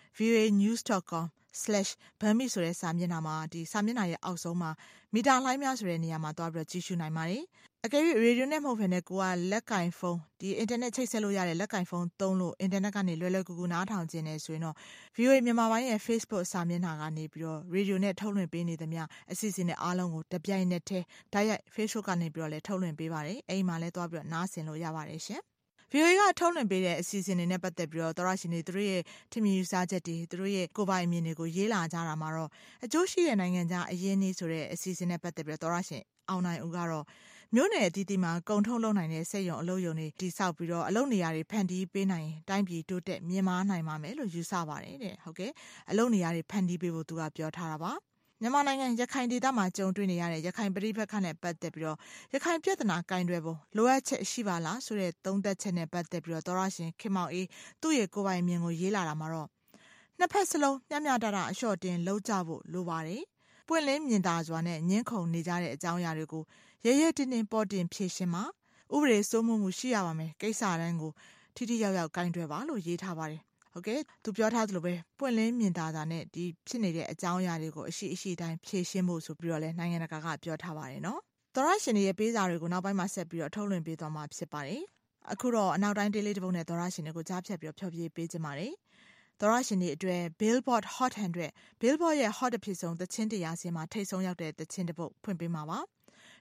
voanews.com/burmese ဆိုတဲ့စာမျက်နှာမှာဒီစာမျက်နှာရဲ့အောက်ဆုံးမှာမီတာလှိုင်းများဆိုတဲ့နေရာမှာတွားပြီးတော့ကြည့်ရှုနိုင်ပါတယ်။အကယ်၍ရေဒီယိုနဲ့မဟုတ်ဘဲနဲ့ကိုကလက်ကင်ဖုန်းဒီအင်တာနက်ချိတ်ဆက်လို့ရတဲ့လက်ကင်ဖုန်းသုံးလို့အင်တာနက်ကနေလွယ်လွယ်ကူကူနားထောင်ခြင်းနဲ့ဆိုရင်တော့ VOA မြန်မာပိုင်းရဲ့ Facebook စာမျက်နှာကနေပြီးတော့ရေဒီယိုနဲ့ထုတ်လွှင့်ပေးနေသမျှအစီအစဉ်နဲ့အားလုံးကိုတပြိုင်နက်တည်းတိုက်ရိုက် Facebook ကနေပြီးတော့လည်းထုတ်လွှင့်ပေးပါတယ်။အဲ့မှာလည်းတွားပြီးတော့နားဆင်လို့ရပါတယ်ရှင်။ VOA ကထုတ်လွှင့်ပေးတဲ့အစီအစဉ်တွေနဲ့ပတ်သက်ပြီးတော့သောရရှင်တွေသူတို့ရဲ့ထင်မြင်ယူဆချက်တွေသူတို့ရဲ့ကိုယ်ပိုင်အမြင်တွေကိုရေးလာကြတာမှာတော့အကျိုးရှိတဲ့နိုင်ငံခြားအရင်းအနှီးဆိုတဲ့အစီအစဉ်နဲ့ပတ်သက်ပြီးတော့သောရရှင်အောင်နိုင်ဦးကတော့မြို့နယ်အသီးသီးမှာကုန်ထုတ်လုပ်နိုင်တဲ့စက်ရုံအလုပ်ရုံတွေတည်ဆောက်ပြီးတော့အလုပ်နေရာတွေဖန်တီးပေးနိုင်ရင်တိုင်းပြည်တိုးတက်မြင့်မားနိုင်ပါမယ်လို့ယူဆပါတယ်တဲ့ဟုတ်ကဲ့အလုပ်နေရာတွေဖန်တီးပေးဖို့သူကပြောထားတာပါမြန်မာနိုင်ငံရခိုင်ဒေသမှာကြုံတွေ့နေရတဲ့ရခိုင်ပဋိပက္ခနဲ့ပတ်သက်ပြီးတော့ရခိုင်ပြဿနာကင်တွယ်ပုံလိုအပ်ချက်ရှိပါလားဆိုတဲ့သုံးသပ်ချက်နဲ့ပတ်သက်ပြီးတော့သောရရှင်ခင်မောင်အေးသူ့ရဲ့ကိုယ်ပိုင်မြင်ကိုရေးလာတာမှာတော့နှစ်ဖက်စလုံးမျှမျှတတအလျှော့တင်လုပ်ကြဖို့လိုပါတယ်။ပွင့်လင်းမြင်သာစွာနဲ့ညှင်းခုန်နေကြတဲ့အကြောင်းအရာတွေကိုရဲရဲတင်းတင်းပေါ်တင်ဖြေရှင်းမှာဥပဒေစိုးမိုးမှုရှိရပါမယ်ကိစ္စတိုင်းကိုထိထိရောက်ရောက်ကင်တွယ်ပါလို့ရေးထားပါတယ်။ဟုတ်ကဲ့သူပြောထားသလိုပဲပွင့်လင်းမြင်သာစွာနဲ့ဒီဖြစ်နေတဲ့အကြောင်းအရာတွေကိုအရှိတိုင်းဖြေရှင်းဖို့ဆိုပြီးတော့လဲနိုင်ငံတကာကပြောထားပါတယ်နော်။သောရရှင်ရဲ့ပေးစာတွေကိုနောက်ပိုင်းမှာဆက်ပြီးတော့ထုတ်လွှင့်ပေးသွားမှာဖြစ်ပါတယ်။အခုတော့အနောက်တိုင်းဒေးလေးတစ်ပုဒ်နဲ့သောရရှင်တွေကိုကြားဖြတ်ပြီးတော့ဖျော်ဖြေပေးခြင်းပါတယ်။သောရရှင်တွေအတွက် Billboard Hot 100 Billboard ရဲ့ Hot အဖြစ်ဆုံးသချင်း100ဆင်းမှာထိပ်ဆုံးရောက်တဲ့သချင်းတစ်ပုဒ်ဖွင့်ပေးမှာပါ။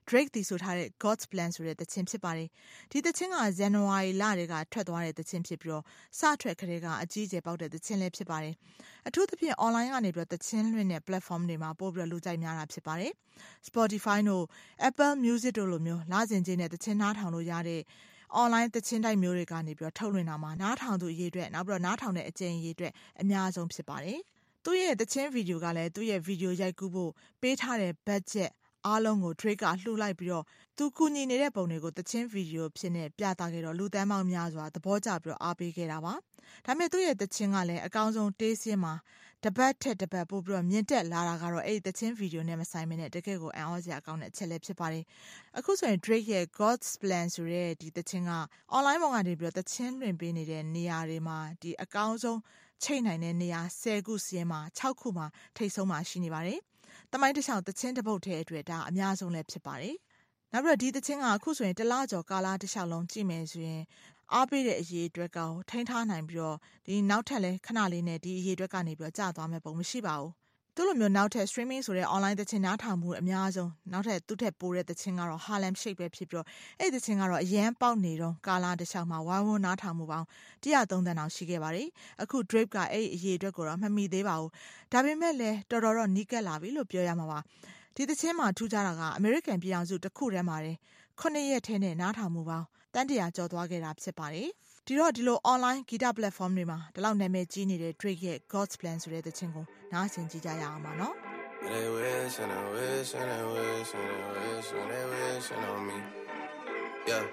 Drake တီဆိုထားတဲ့ God's Plan ဆိုတဲ့သချင်းဖြစ်ပါတယ်ဒီသချင်းက January လတွေကထွက်သွားတဲ့သချင်းဖြစ်ပြီးတော့စထွက်ခတဲ့ကအကြီးအကျယ်ပေါက်တဲ့သချင်းလည်းဖြစ်ပါတယ်အထူးသဖြင့် online ကနေပြီးတော့သချင်းလွှင့်တဲ့ platform တွေမှာပို့ပြီးတော့လူကြိုက်များတာဖြစ်ပါတယ် Spotify တို့ Apple Music တို့လိုမျိုးလစဉ်ချင်းနဲ့သချင်းနားထောင်လို့ရတဲ့online သချင်းတိုက်မျိုးတွေကနေပြီးတော့ထုတ်လွှင့်တာမှာနားထောင်သူအရေးအတွက်နောက်ပြီးတော့နားထောင်တဲ့အကြိမ်အရေးအတွက်အများဆုံးဖြစ်ပါတယ်။သူ့ရဲ့သချင်းဗီဒီယိုကလည်းသူ့ရဲ့ဗီဒီယိုရိုက်ကူးဖို့ပေးထားတဲ့ budget အားလုံးကို Drake ကလှူလိုက်ပြီးတော့သူကူညီနေတဲ့ပုံတွေကိုသချင်းဗီဒီယိုဖြစ်နေပြသခဲ့တော့လူသန်းပေါင်းများစွာသဘောကျပြီးတော့အားပေးခဲ့တာပါ။ဒါပေမဲ့သူ့ရဲ့သချင်းကလည်းအကောင်းဆုံးတေးစင်းမှာတပတ်ထက်တပတ်ပို့ပြီးတော့မြင့်တက်လာတာကတော့အဲ့ဒီသချင်းဗီဒီယိုနဲ့မဆိုင်မနဲ့တကယ်ကိုအံ့ဩစရာကောင်းတဲ့အချက်လည်းဖြစ်ပါတယ်။အခုဆိုရင် Drake ရဲ့ God's Plan ဆိုတဲ့ဒီသချင်းက online ပေါ်ကနေပြီးတော့သချင်းလွှင့်ပေးနေတဲ့နေရာတွေမှာဒီအကောင်းဆုံးချိန်နိုင်တဲ့နေရာ10ခုစီးမှာ6ခုမှာထိတ်ဆုံးမှာရှိနေပါတယ်။တမိုင်းတစ်ချောင်းသချင်းတစ်ပုတ်ထဲအတွက်ဒါအများဆုံးလည်းဖြစ်ပါတယ်။နောက်ပြီးတော့ဒီသချင်းကအခုဆိုရင်တလားကျော်ကာလာတစ်ချောင်းလုံးကြည့်မယ်ဆိုရင်အားပေးတဲ့အရေးအတွက်ကောထိန်းထားနိုင်ပြီးတော့ဒီနောက်ထပ်လဲခဏလေးနဲ့ဒီအရေးအတွက်ကနေပြီးတော့ကြာသွားမဲ့ပုံမရှိပါဘူး။သူ့လိုမျိုးနောက်ထပ် streaming ဆိုတဲ့ online သချင်းနားထောင်မှုအများဆုံးနောက်ထပ်သူ့ထက်ပိုတဲ့သချင်းကတော့ Harlem Shake ပဲဖြစ်ပြီးတော့အဲ့ဒီသချင်းကတော့အရန်ပေါက်နေတော့ကာလာတစ်ချောင်းမှာဝိုင်းဝန်းနားထောင်မှုပေါင်း103သန်းအောင်ရှိခဲ့ပါတယ်။အခု Drake ကအဲ့ဒီအရေးအတွက်ကိုတော့မမီသေးပါဘူး။ဒါပေမဲ့လည်းတော်တော်နီးကပ်လာပြီလို့ပြောရမှာပါ။ဒီသချင်းမှာထူးခြားတာက American ပြည်အောင်စုတစ်ခုထဲမှာ9ရက်ထဲနဲ့နားထောင်မှုပေါင်းတန်းတရာကျော်သွားခဲ့တာဖြစ်ပါတယ်။ဒီလို online ဂီတ platform တွေမှာဒီလောက်နာမည်ကြီးနေတဲ့ Drake ရဲ့ God's Plan ဆိုတဲ့သချင်းကိုနားဆင်ကြည့်ကြရအောင်ပါနော် They wish and they wish and they wish and they wish and they wishing on me. Yeah.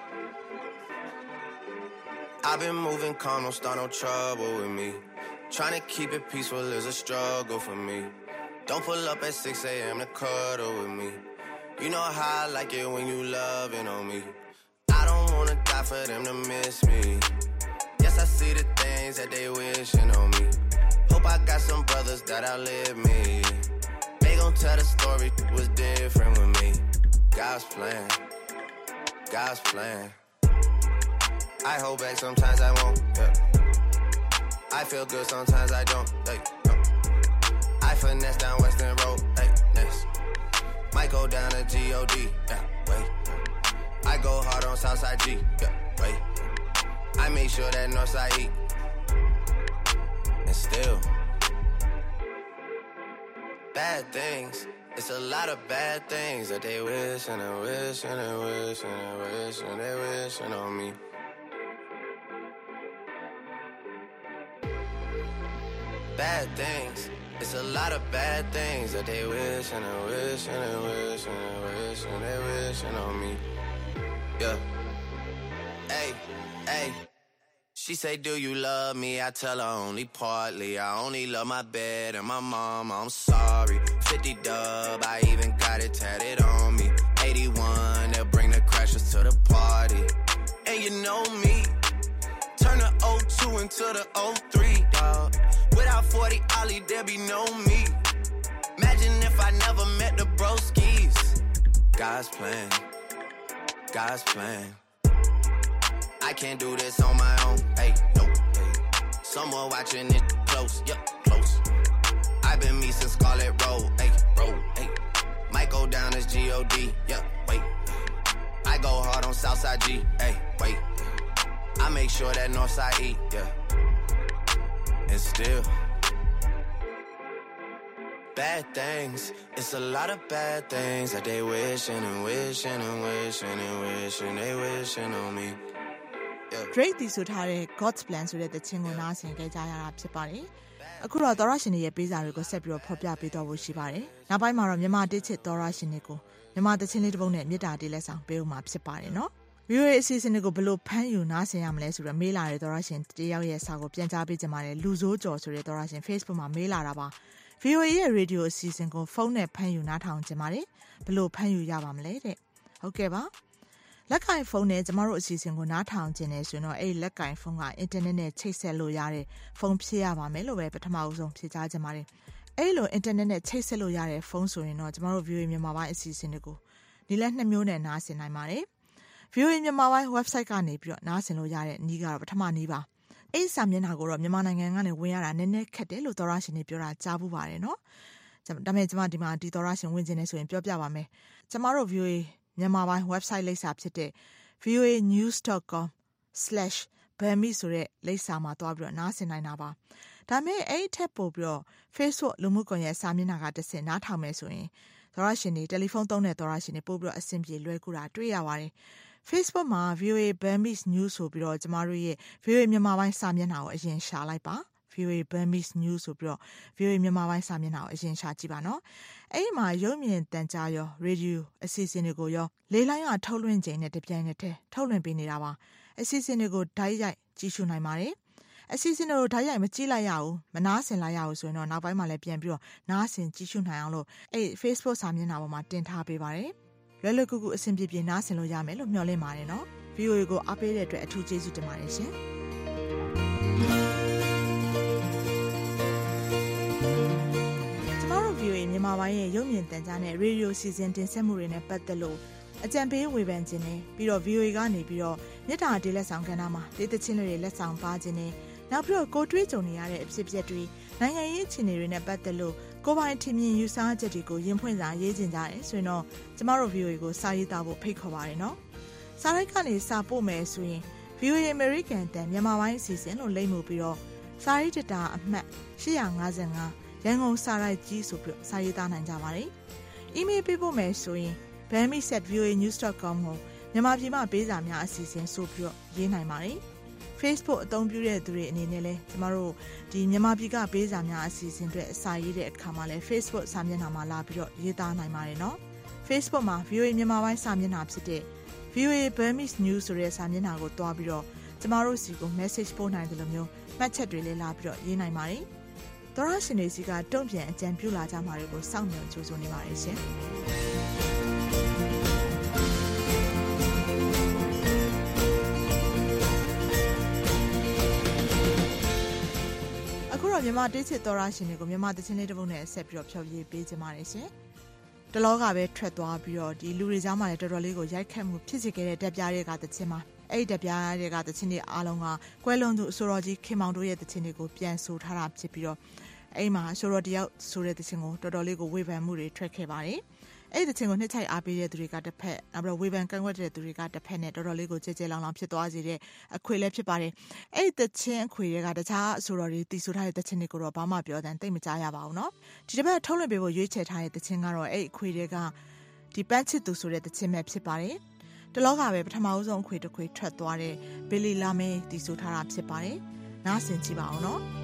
I've been moving calm, don't start no trouble with me. Trying to keep it peaceful is a struggle for me. Don't pull up at 6 a.m. to cuddle with me. You know how I like it when you loving on me. I don't wanna die for them to miss me. Yes, I see the things that they wishing on me. Hope I got some brothers that outlive me. They gon' tell the story was different with me. God's plan, God's plan. I hold back sometimes I won't. Yeah. I feel good sometimes I don't. Hey, no. I finesse down Western Road. Hey, next. Might go down to G.O.D. Yeah, wait. I go hard on Southside G. Yeah, wait. I make sure that Northside eat. And still, bad things. It's a lot of bad things that they wish and they wish and they wish and they wish and they wishing on me. Bad things. It's a lot of bad things that they wish and they wish and they wish and they wish and they wishing on me. Yeah. Hey, hey. She say, do you love me? I tell her only partly. I only love my bed and my mom. I'm sorry. 50 dub, I even got it tatted on me. 81, they'll bring the crashers to the party. And you know me. Turn the 02 into the 03, dawg. Without 40 Ollie, there be no me. Imagine if I never met the broskies. God's plan, God's plan. I can't do this on my own, hey, nope, hey. Someone watching it close, yeah, close. I've been me since Scarlet Road, hey, road, hey. Might go down as G.O.D., yeah, wait. I go hard on Southside G, hey, wait. I make sure that Northside eat, yeah. And still, bad things. It's a lot of bad things that they wishing and wishing and wishing and wishing they wishing on me. Drake တီဆိုထားတဲ့ God's Plan ဆိုတဲ့သချင်းကိုနားဆင်ကြရတာဖြစ်ပါတယ်။အခုတော့သောရရှင်တွေရဲ့ပေးစာတွေကိုဆက်ပြီးတော့ဖော်ပြပေးတော့ဖို့ရှိပါတယ်။နောက်ပိုင်းမှာတော့မြန်မာတစ်ချစ်သောရရှင်တွေကိုမြန်မာသချင်းလေးတစ်ပုဒ်နဲ့မေတ္တာတေးလက်ဆောင်ပေးဦးမှာဖြစ်ပါတယ်နော်။ VOA အစီအစဉ်တွေကိုဘယ်လိုဖမ်းယူနားဆင်ရမလဲဆိုတော့မေးလာတဲ့သောရရှင်တယောက်ရဲ့စာကိုပြန်ကြားပေးကြပါတယ်။လူစိုးကျော်ဆိုတဲ့သောရရှင် Facebook မှာမေးလာတာပါ။ VOA ရဲ့ရေဒီယိုအစီအစဉ်ကိုဖုန်းနဲ့ဖမ်းယူနားထောင်ကြပါတယ်။ဘယ်လိုဖမ်းယူရပါမလဲတဲ့။ဟုတ်ကဲ့ပါ။လက်ကင်ဖုန်းနဲ့ကျမတို့အစီအစဉ်ကိုနားထောင်ခြင်းနဲ့ဆိုတော့အဲ့လက်ကင်ဖုန်းကအင်တာနက်နဲ့ချိတ်ဆက်လို့ရတဲ့ဖုန်းဖြစ်ရပါမယ်လို့ပဲပထမအဆုံးဖြေကြားခြင်းပါတယ်။အဲ့လိုအင်တာနက်နဲ့ချိတ်ဆက်လို့ရတဲ့ဖုန်းဆိုရင်တော့ကျမတို့ VOA မြန်မာပိုင်းအစီအစဉ်တွေကိုဒီလက်2မျိုးနဲ့နားဆင်နိုင်ပါတယ်။ VOA မြန်မာပိုင်း website ကနေပြီးတော့နားဆင်လို့ရတဲ့နည်းကတော့ပထမနည်းပါ။အဲ့စာမျက်နှာကိုတော့မြန်မာနိုင်ငံကနေဝင်ရတာနည်းနည်းခက်တယ်လို့သောရရှင်တွေပြောတာကြားဘူးပါတယ်နော်။ဒါပေမဲ့ကျမဒီမှာဒီသောရရှင်ဝင်ခြင်းနဲ့ဆိုရင်ပြောပြပါမယ်။ကျမတို့ VOA မြန်မာပိုင်း website လိပ်စာဖြစ်တဲ့ voanews.com/burmese ဆိုတဲ့လိပ်စာမှာတွားပြီးတော့နားဆင်နိုင်တာပါဒါမဲ့အဲ့ထက်ပို့ပြီးတော့ Facebook လူမှုကွန်ရက်စာမျက်နှာကတစ်ဆင့်နားထောင်မယ်ဆိုရင်သောရရှင်တွေတယ်လီဖုန်းသုံးတဲ့သောရရှင်တွေပို့ပြီးတော့အဆင်ပြေလွယ်ကူတာတွေ့ရပါတယ်Facebook မှာ VOA Burmese News ဆိုပြီးတော့ကျမတို့ရဲ့ VOA မြန်မာပိုင်းစာမျက်နှာကိုအရင်ရှာလိုက်ပါ VOA Burmese News ဆိုပြီးတော့ VOA မြန်မာပိုင်းစာမျက်နှာကိုအရင်ရှာကြည့်ပါနော်အဲ့ဒီမှာရုပ်မြင်သံကြားရော Radio အစီအစဉ်တွေကိုရောလေးလိုင်းကထုတ်လွှင့်ချိန်နဲ့တပြိုင်နက်တည်းထုတ်လွှင့်ပေးနေတာပါအစီအစဉ်တွေကိုဓာတ်ရိုက်ကြည့်ရှုနိုင်ပါတယ်အစီအစဉ်တွေကိုဓာတ်ရိုက်မကြည့်လိုက်ရဘူးမနားဆင်လိုက်ရဘူးဆိုရင်တော့နောက်ပိုင်းမှာလည်းပြန်ပြီးတော့နားဆင်ကြည့်ရှုနိုင်အောင်လို့အဲ့ Facebook စာမျက်နှာပေါ်မှာတင်ထားပေးပါတယ်လွယ်လွယ်ကူကူအဆင်ပြေပြေနားဆင်လို့ရမယ်လို့မျှော်လင့်ပါတယ်နော် VOA ကိုအားပေးတဲ့အတွက်အထူးကျေးဇူးတင်ပါတယ်ရှင်ကျမတို့ VOA မြန်မာပိုင်းရဲ့ရုပ်မြင်သံကြားနဲ့ Radio စီစဉ်တင်ဆက်မှုတွေနဲ့ပတ်သက်လို့အကြံပေးဝေဖန်ခြင်းနဲ့ပြီးတော့ VOA ကနေပြီးတော့မြစ်တာတေးလက်ဆောင်ကဏ္ဍမှာတေးသချင်းတွေလက်ဆောင်ပါခြင်းနဲ့နောက်ပြီးတော့ကိုတွေးကြုံနေရတဲ့အဖြစ်အပျက်တွေနိုင်ငံရေးအခြေအနေတွေနဲ့ပတ်သက်လို့ကိုပိုင်ထင်မြင်ယူဆချက်တွေကိုရင်ဖွင့်စာရေးခြင်းကြတယ်ဆိုရင်တော့ကျမတို့ VOA ကိုစာရေးသားဖို့ဖိတ်ခေါ်ပါတယ်နော်စာရိုက်ကနေစာပို့မယ်ဆိုရင် VOA American တန်မြန်မာပိုင်းအစီအစဉ်လို့လိမ့်မှုပြီးတော့စာရေးတတာအမှတ်855ရန်ကုန်စာရိုက်ကြီးဆိုပြီးစာရေးသားနိုင်ကြပါတယ်အီးမေးလ်ပေးဖို့မယ်ဆိုရင်burmese@voanews.com ကိုမြန်မာပြည်မှာပေးစာများအစီအစဉ်ဆိုပြီးတော့ရေးနိုင်ပါတယ် Facebook အသုံးပြုတဲ့သူတွေအနေနဲ့လည်းကျမတို့ဒီမြန်မာပြည်ကပေးစာများအစီအစဉ်တွေအစာရေးတဲ့အခါမှာလည်း Facebook စာမျက်နှာမှာလာပြီးတော့ရေးသားနိုင်ပါတယ်နော် Facebook မှာ VOA မြန်မာပိုင်းစာမျက်နှာဖြစ်တဲ့ VOA Burmese News ဆိုတဲ့စာမျက်နှာကိုတွားပြီးတော့ကျမတို့စီကို message ပို့နိုင်တယ်လို့မျိုးမှတ်ချက်တွေလည်းလာပြီးတော့ရေးနိုင်ပါတယ်သောရရှင်တွေစီကတုံ့ပြန်အကြံပြုလာကြမှာတွေကိုစောင့်မျှော်ကြိုးစိုးနေပါတယ်ရှင်အခုတော့မြန်မာတေးချစ်သောရရှင်တွေကိုမြန်မာတချင်းလေးတစ်ပုဒ်နဲ့ဆက်ပြီးတော့ဖြောပြပေးကြပါရစေ။တလောကပဲထွက်သွားပြီးတော့ဒီလူတွေကြားမှာလည်းတော်တော်လေးကိုရိုက်ခတ်မှုဖြစ်စေခဲ့တဲ့တပ်ပြားတွေကတချင်းမှာအဲ့ဒီတပ်ပြားတွေကတချင်းတွေအားလုံးကကွဲလွန်သူအစိုးရကြီးခင်မောင်တို့ရဲ့တချင်းတွေကိုပြန်ဆိုထားတာဖြစ်ပြီးတော့အဲ့မှာအစိုးရတယောက်ဆိုတဲ့တချင်းကိုတော်တော်လေးကိုဝေဖန်မှုတွေထွက်ခဲ့ပါတယ်။အဲ့ဒီတချင်းကိုနှစ်ချိုက်အားပေးတဲ့သူတွေကတစ်ဖက်နောက်ပြီးတော့ဝေဖန်ကန့်ကွက်တဲ့သူတွေကတစ်ဖက်နဲ့တော်တော်လေးကိုကြဲကြဲလောင်လောင်ဖြစ်သွားစေတဲ့အခွေလည်းဖြစ်ပါတယ်။အဲ့ဒီတချင်းအခွေတွေကတခြားအစိုးရတွေတီဆိုထားတဲ့တချင်းတွေကိုတော့ဘာမှပြောတဲ့တိတ်မကြားရပါဘူးနော်။ဒီတစ်ပတ်ထုတ်လွှင့်ပေးဖို့ရွေးချယ်ထားတဲ့တချင်းကတော့အဲ့ဒီအခွေတွေကဒီပန်းချစ်သူဆိုတဲ့တချင်းပဲဖြစ်ပါတယ်။တလောကပဲပထမအဆုံးအခွေတစ်ခွေထွက်သွားတဲ့ဘီလီလာမဲတီဆိုထားတာဖြစ်ပါတယ်။နားဆင်ကြည့်ပါအောင်နော်။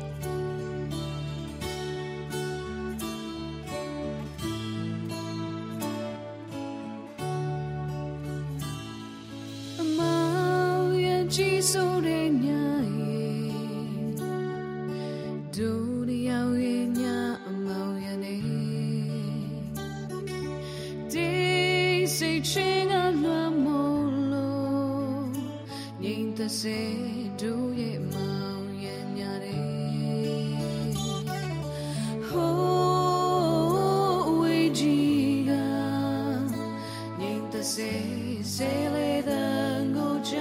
ကြီးစိုးတဲ့ညရဲ့ဒူလျောင်ရဲ့ညအမောင်ရနေဒီစိတ်ချင်းကလွမ်းမို့လို့ငြိမ်သက်စေဒူရဲ့မောင်ရညတဲ့ဟိုးဝေးကြီးကငြိမ်သက်စေစေလေတဲ့ငိုကြ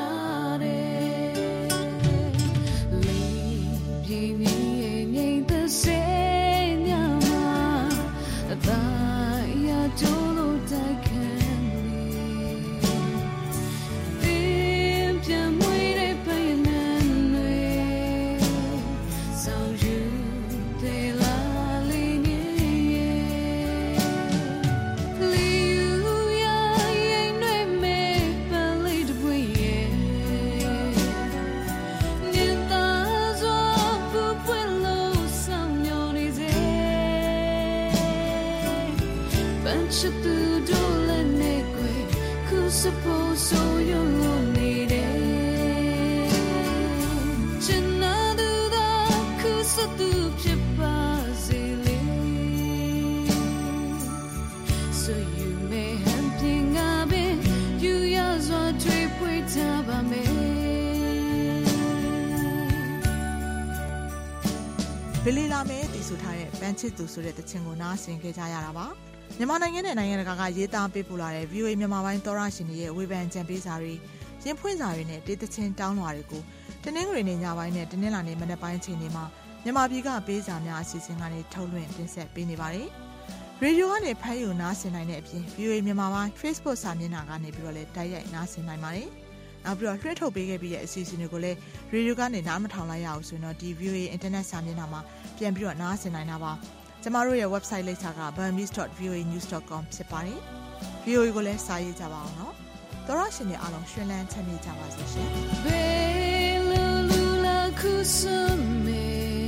ဘီလီလာမဲတီဆိုထားတဲ့ပန်းချစ်သူဆိုတဲ့တခြင်းကိုနားဆင်ခဲ့ကြရတာပါမြန်မာနိုင်ငံနဲ့နိုင်ငံတကာကရေးသားပေးပို့လာတဲ့ VOA မြန်မာပိုင်းသောရရှင်တွေရဲ့ဝေဖန်ကြံပေးစာတွေရင်ဖွင့်စာတွေနဲ့တေးသချင်းတောင်းလွှာတွေကိုတနင်္ဂနွေနေ့ညပိုင်းနဲ့တနင်္လာနေ့မနက်ပိုင်းချိန်တွေမှာမြန်မာပြည်ကပေးစာများအစီအစဉ်ကနေထုတ်လွှင့်တင်ဆက်ပေးနေပါတယ်ရေဒီယိုကနေဖမ်းယူနားဆင်နိုင်တဲ့အပြင် VOA မြန်မာပိုင်း Facebook စာမျက်နှာကနေပြီးတော့လည်းတိုက်ရိုက်နားဆင်နိုင်ပါတယ်။နောက်ပြီးတော့လွှင့်ထုတ်ပေးခဲ့ပြီးတဲ့အစီအစဉ်တွေကိုလည်းရေဒီယိုကနေနားမထောင်လိုက်ရအောင်ဆိုရင်တော့ဒီ VOA Internet စာမျက်နှာမှာပြန်ပြီးတော့နားဆင်နိုင်တာပါ။ကျမတို့ရဲ့ website လိပ်စာက burmese.voanews.com ဖြစ်ပါတယ်။ VOA ကိုလည်းစာရေးကြပါအောင်နော်။သောရရှင်တွေအားလုံးရှင်လန်းချမ်းမြေ့ကြပါစေရှင်။ Belula kusume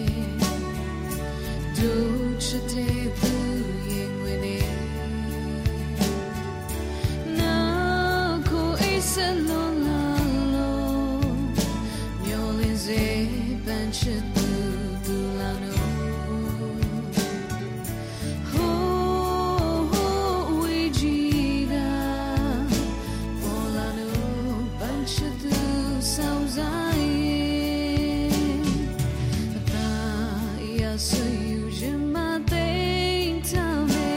duchate puyengwene na ko isalolalo myolinze banchatu dulano ho wijida polano banchatu sauzaye ata yasuyujimate intame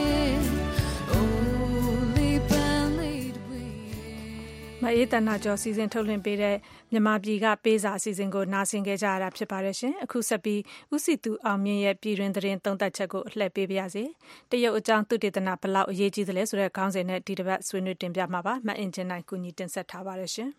only ballet မအေးတနာကျော်စီစဉ်ထုတ်လွှင့်ပေးတဲ့မြန်မာပြည်ကပေးစာအစီအစဉ်ကိုနားဆင်ခဲ့ကြရတာဖြစ်ပါတယ်ရှင်အခုဆက်ပြီးဦးစီသူအောင်မြင့်ရဲ့ပြည်တွင်သတင်းသုံးသပ်ချက်ကိုအလှည့်ပေးပါရစေတရုတ်အကြောင်းသုတေသနဘလောက်အရေးကြီးသလဲဆိုတဲ့ခေါင်းစဉ်နဲ့ဒီတစ်ပတ်ဆွေးနွေးတင်ပြမှာပါမအင်ဂျင်နိုင်ကူညီတင်ဆက်ထားပါတယ်ရှင်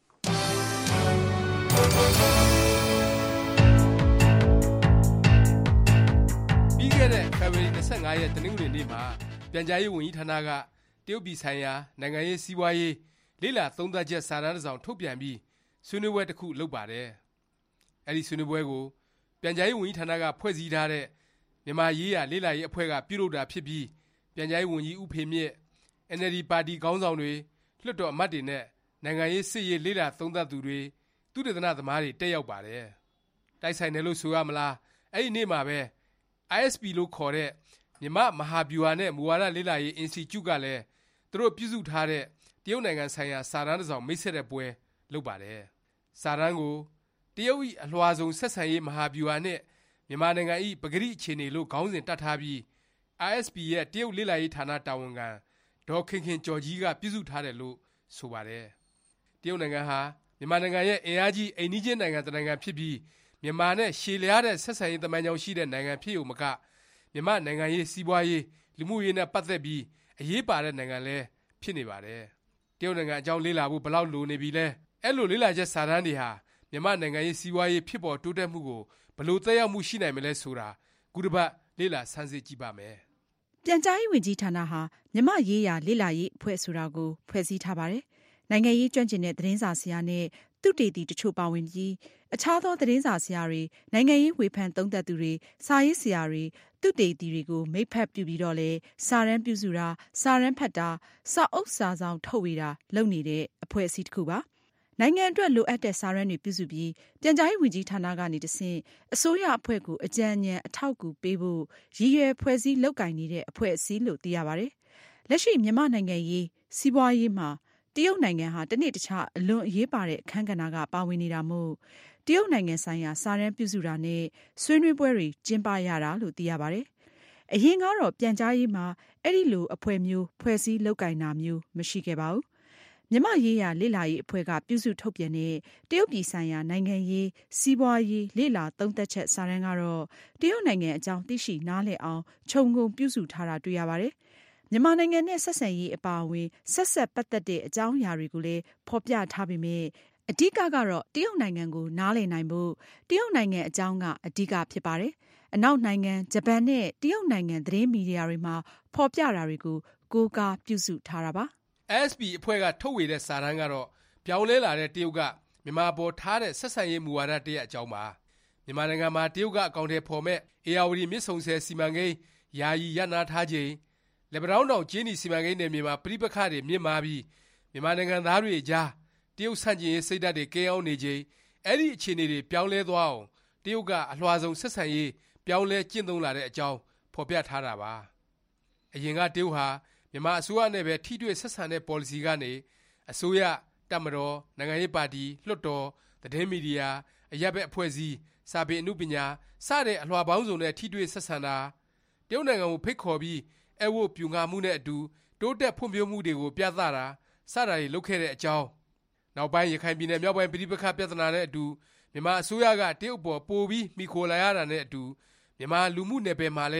ပြီးခဲ့တဲ့ February 25 ရက်တနင်္ဂနွေနေ့မှာပြန်ကြားရေးဝန်ကြီးဌာနကတရုတ်ပြည်ဆိုင်ရာနိုင်ငံရေးစီးပွားရေးလေ့လာသုံးသပ်ချက်စာတမ်းတစ်စောင်ထုတ်ပြန်ပြီးဆွေးနွေးပွဲတစ်ခုလုပ်ပါတယ်။အဲဒီဆွေးနွေးပွဲကိုပြန်ကြားရေးဝန်ကြီးဌာနကဖွဲ့စည်းထားတဲ့မြန်မာရေးရာလေ့လာရေးအဖွဲ့ကပြုလုပ်တာဖြစ်ပြီးပြန်ကြားရေးဝန်ကြီးဦးဖေမြင့် NLD ပါတီခေါင်းဆောင်တွေလွှတ်တော်အမတ်တွေနဲ့နိုင်ငံရေးစစ်ရေးလေ့လာသုံးသပ်သူတွေသုတေသနသမားတွေတက်ရောက်ပါတယ်။တိုက်ဆိုင်တယ်လို့ဆိုရမလားအဲ့ဒီနေ့မှာပဲ ISP လို့ခေါ်တဲ့မြန်မာမဟာဗျူဟာနဲ့မူဝါဒလေ့လာရေး Institute ကလည်းသူတို့ပြုစုထားတဲ့တရုတ်နိုင်ငံဆိုင်ရာစာတမ်းတစ်စောင်မိတ်ဆက်တဲ့ပွဲလုပ်ပါတယ်။စာတမ်းကိုတရုတ်၏အလွှာဆုံးဆက်ဆံရေးမဟာဗျူဟာနဲ့မြန်မာနိုင်ငံ၏ပကတိအခြေအနေလို့ခေါင်းစဉ်တပ်ထားပြီး ISP ရဲ့တရုတ်လေ့လာရေးဌာနတာဝန်ခံဒေါ်ခင်ခင်ကျော်ကြီးကပြုစုထားတယ်လို့ဆိုပါတယ်။တရုတ်နိုင်ငံဟာမြန်မာနိုင်ငံရဲ့အင်အားကြီးအိမ်နီးချင်းနိုင်ငံတစ်နိုင်ငံဖြစ်ပြီးမြန်မာနဲ့ရှည်လျားတဲ့ဆက်ဆံရေးသမိုင်းကြောင်းရှိတဲ့နိုင်ငံဖြစ်ုံမကမြန်မာနိုင်ငံရေးစီးပွားရေးလူမှုရေးနဲ့ပတ်သက်ပြီးအရေးပါတဲ့နိုင်ငံလည်းဖြစ်နေပါတယ်။တရုတ်နိုင်ငံအကြောင်းလေ့လာဖို့ဘယ်လောက်လိုနေပြီလဲအဲ့လိုလေ့လာချက်စာတမ်းတွေဟာမြန်မာနိုင်ငံရေးစီးပွားရေးဖြစ်ပေါ်တိုးတက်မှုကိုဘယ်လိုသက်ရောက်မှုရှိနိုင်မလဲဆိုတာခုတစ်ပတ်လေ့လာဆန်းစစ်ကြည့်ပါမယ်။ပြန်ကြားရေးဝန်ကြီးဌာနဟာမြန်မာရေးရာလေ့လာရေးအဖွဲ့ဆိုတာကိုဖွဲ့စည်းထားပါတယ်။နိုင်ငံရေးကျွမ်းကျင်တဲ့သတင်းစာဆရာနဲ့သုတေသီတချို့ပါဝင်ပြီးအခြားသောသတင်းစာဆရာတွေနိုင်ငံရေးဝေဖန်သုံးသပ်သူတွေစာရေးဆရာတွေသုတေသီတွေကိုမိတ်ဖက်ပြုပြီးတော့လဲစာရန်ပြုစုတာစာရန်ဖတ်တာစာအုပ်စာဆောင်ထုတ်ဝေတာလုပ်နေတဲ့အဖွဲ့အစည်းတစ်ခုပါနိုင်ငံအတွက်လိုအပ်တဲ့စာရန်တွေပြုစုပြီးပြန်ကြားရေးဝန်ကြီးဌာနကနေတဆင့်အစိုးရအဖွဲ့ကိုအကြံဉာဏ်အထောက်အကူပေးဖို့ရည်ရွယ်ဖွဲ့စည်းလုပ်ကိုင်နေတဲ့အဖွဲ့အစည်းလို့သိရပါတယ်လက်ရှိမြန်မာနိုင်ငံရေးစီးပွားရေးမှာတရုတ်နိုင်ငံဟာတစ်နေ့တစ်ခြားအလွန်အရေးပါတဲ့အခန်းကဏ္ဍကပါဝင်နေတာမို့တရုတ်နိုင်ငံဆိုင်ရာစာရန်ပြုစုတာနဲ့ဆွေးနွေးပွဲတွေကျင်းပရတာလို့သိရပါတယ်။အရင်ကတော့ပြန်ကြားရေးမှာအဲ့ဒီလိုအဖွဲ့မျိုးဖွဲ့စည်းလုပ်ကိုင်တာမျိုးမရှိခဲ့ပါဘူး။မြန်မာရေးရာလေ့လာရေးအဖွဲ့ကပြုစုထုတ်ပြန်တဲ့တရုတ်ပြည်ဆိုင်ရာနိုင်ငံရေးစီးပွားရေးလေ့လာသုံးသပ်ချက်စာရန်ကတော့တရုတ်နိုင်ငံအကြောင်းသိရှိနားလည်အောင်ခြုံငုံပြုစုထားတာတွေ့ရပါတယ်။မြန်မာနိုင်ငံနဲ့ဆက်ဆံရေးအပါအဝင်ဆက်ဆက်ပတ်သက်တဲ့အကြောင်းအရာတွေကိုလည်းဖော်ပြထားပေမဲ့အဓိကကတော့တရုတ်နိုင်ငံကိုနားလည်နိုင်ဖို့တရုတ်နိုင်ငံအကြောင်းကအဓိကဖြစ်ပါတယ်။အနောက်နိုင်ငံဂျပန်နဲ့တရုတ်နိုင်ငံသတင်းမီဒီယာတွေမှာဖော်ပြတာတွေကိုကိုးကားပြုစုထားတာပါ။ ISP အဖွဲ့ကထုတ်ဝေတဲ့စာတမ်းကတော့ပြောင်းလဲလာတဲ့တရုတ်ကမြန်မာပေါ်ထားတဲ့ဆက်ဆံရေးမူဝါဒတရက်အကြောင်းပါ။မြန်မာနိုင်ငံမှာတရုတ်ကအကောင့်ထဲပေါ်မဲ့ဧရာဝတီမြစ်ဆုံဆည်စီမံကိန်းယာယီရပ်နားထားခြင်းလက်ပံတောင်းတောင်ကျင်းဒီစီမံကိန်းနယ်မြေမှာပြိပခတွေမြင့်မာပြီးမြန်မာနိုင်ငံသားတွေအကြားတရုတ်ဆန့်ကျင်ရေးစိတ်ဓာတ်တွေကင်းအောင်နေခြင်းအဲ့ဒီအခြေအနေတွေပြောင်းလဲသွားအောင်တရုတ်ကအလွှာဆုံးဆက်ဆံရေးပြောင်းလဲကျင့်သုံးလာတဲ့အကြောင်းဖော်ပြထားတာပါအရင်ကတရုတ်ဟာမြန်မာအစိုးရနဲ့ပဲထိတွေ့ဆက်ဆံတဲ့ policy ကနေအစိုးရတပ်မတော်နိုင်ငံရေးပါတီလွှတ်တော်သတင်းမီဒီယာအရပ်ဘက်အဖွဲ့အစည်းစာပေအမှုပညာစတဲ့အလွှာပေါင်းစုံနဲ့ထိတွေ့ဆက်ဆံတာတရုတ်နိုင်ငံကိုဖိတ်ခေါ်ပြီးအဝတ်ပြူငါမှုနဲ့အတူတိုးတက်ဖွံ့ဖြိုးမှုတွေကိုပြသတာစတာတွေလုပ်ခဲ့တဲ့အကြောင်းနောက်ပိုင်းရခိုင်ပြည်နယ်မြောက်ပိုင်းပြည်ပခပြဿနာနဲ့အတူမြန်မာအစိုးရကတရုတ်ပေါ်ပိုပြီးမိခိုလာရတာနဲ့အတူမြန်မာလူမှုနယ်ပယ်မှာလည်း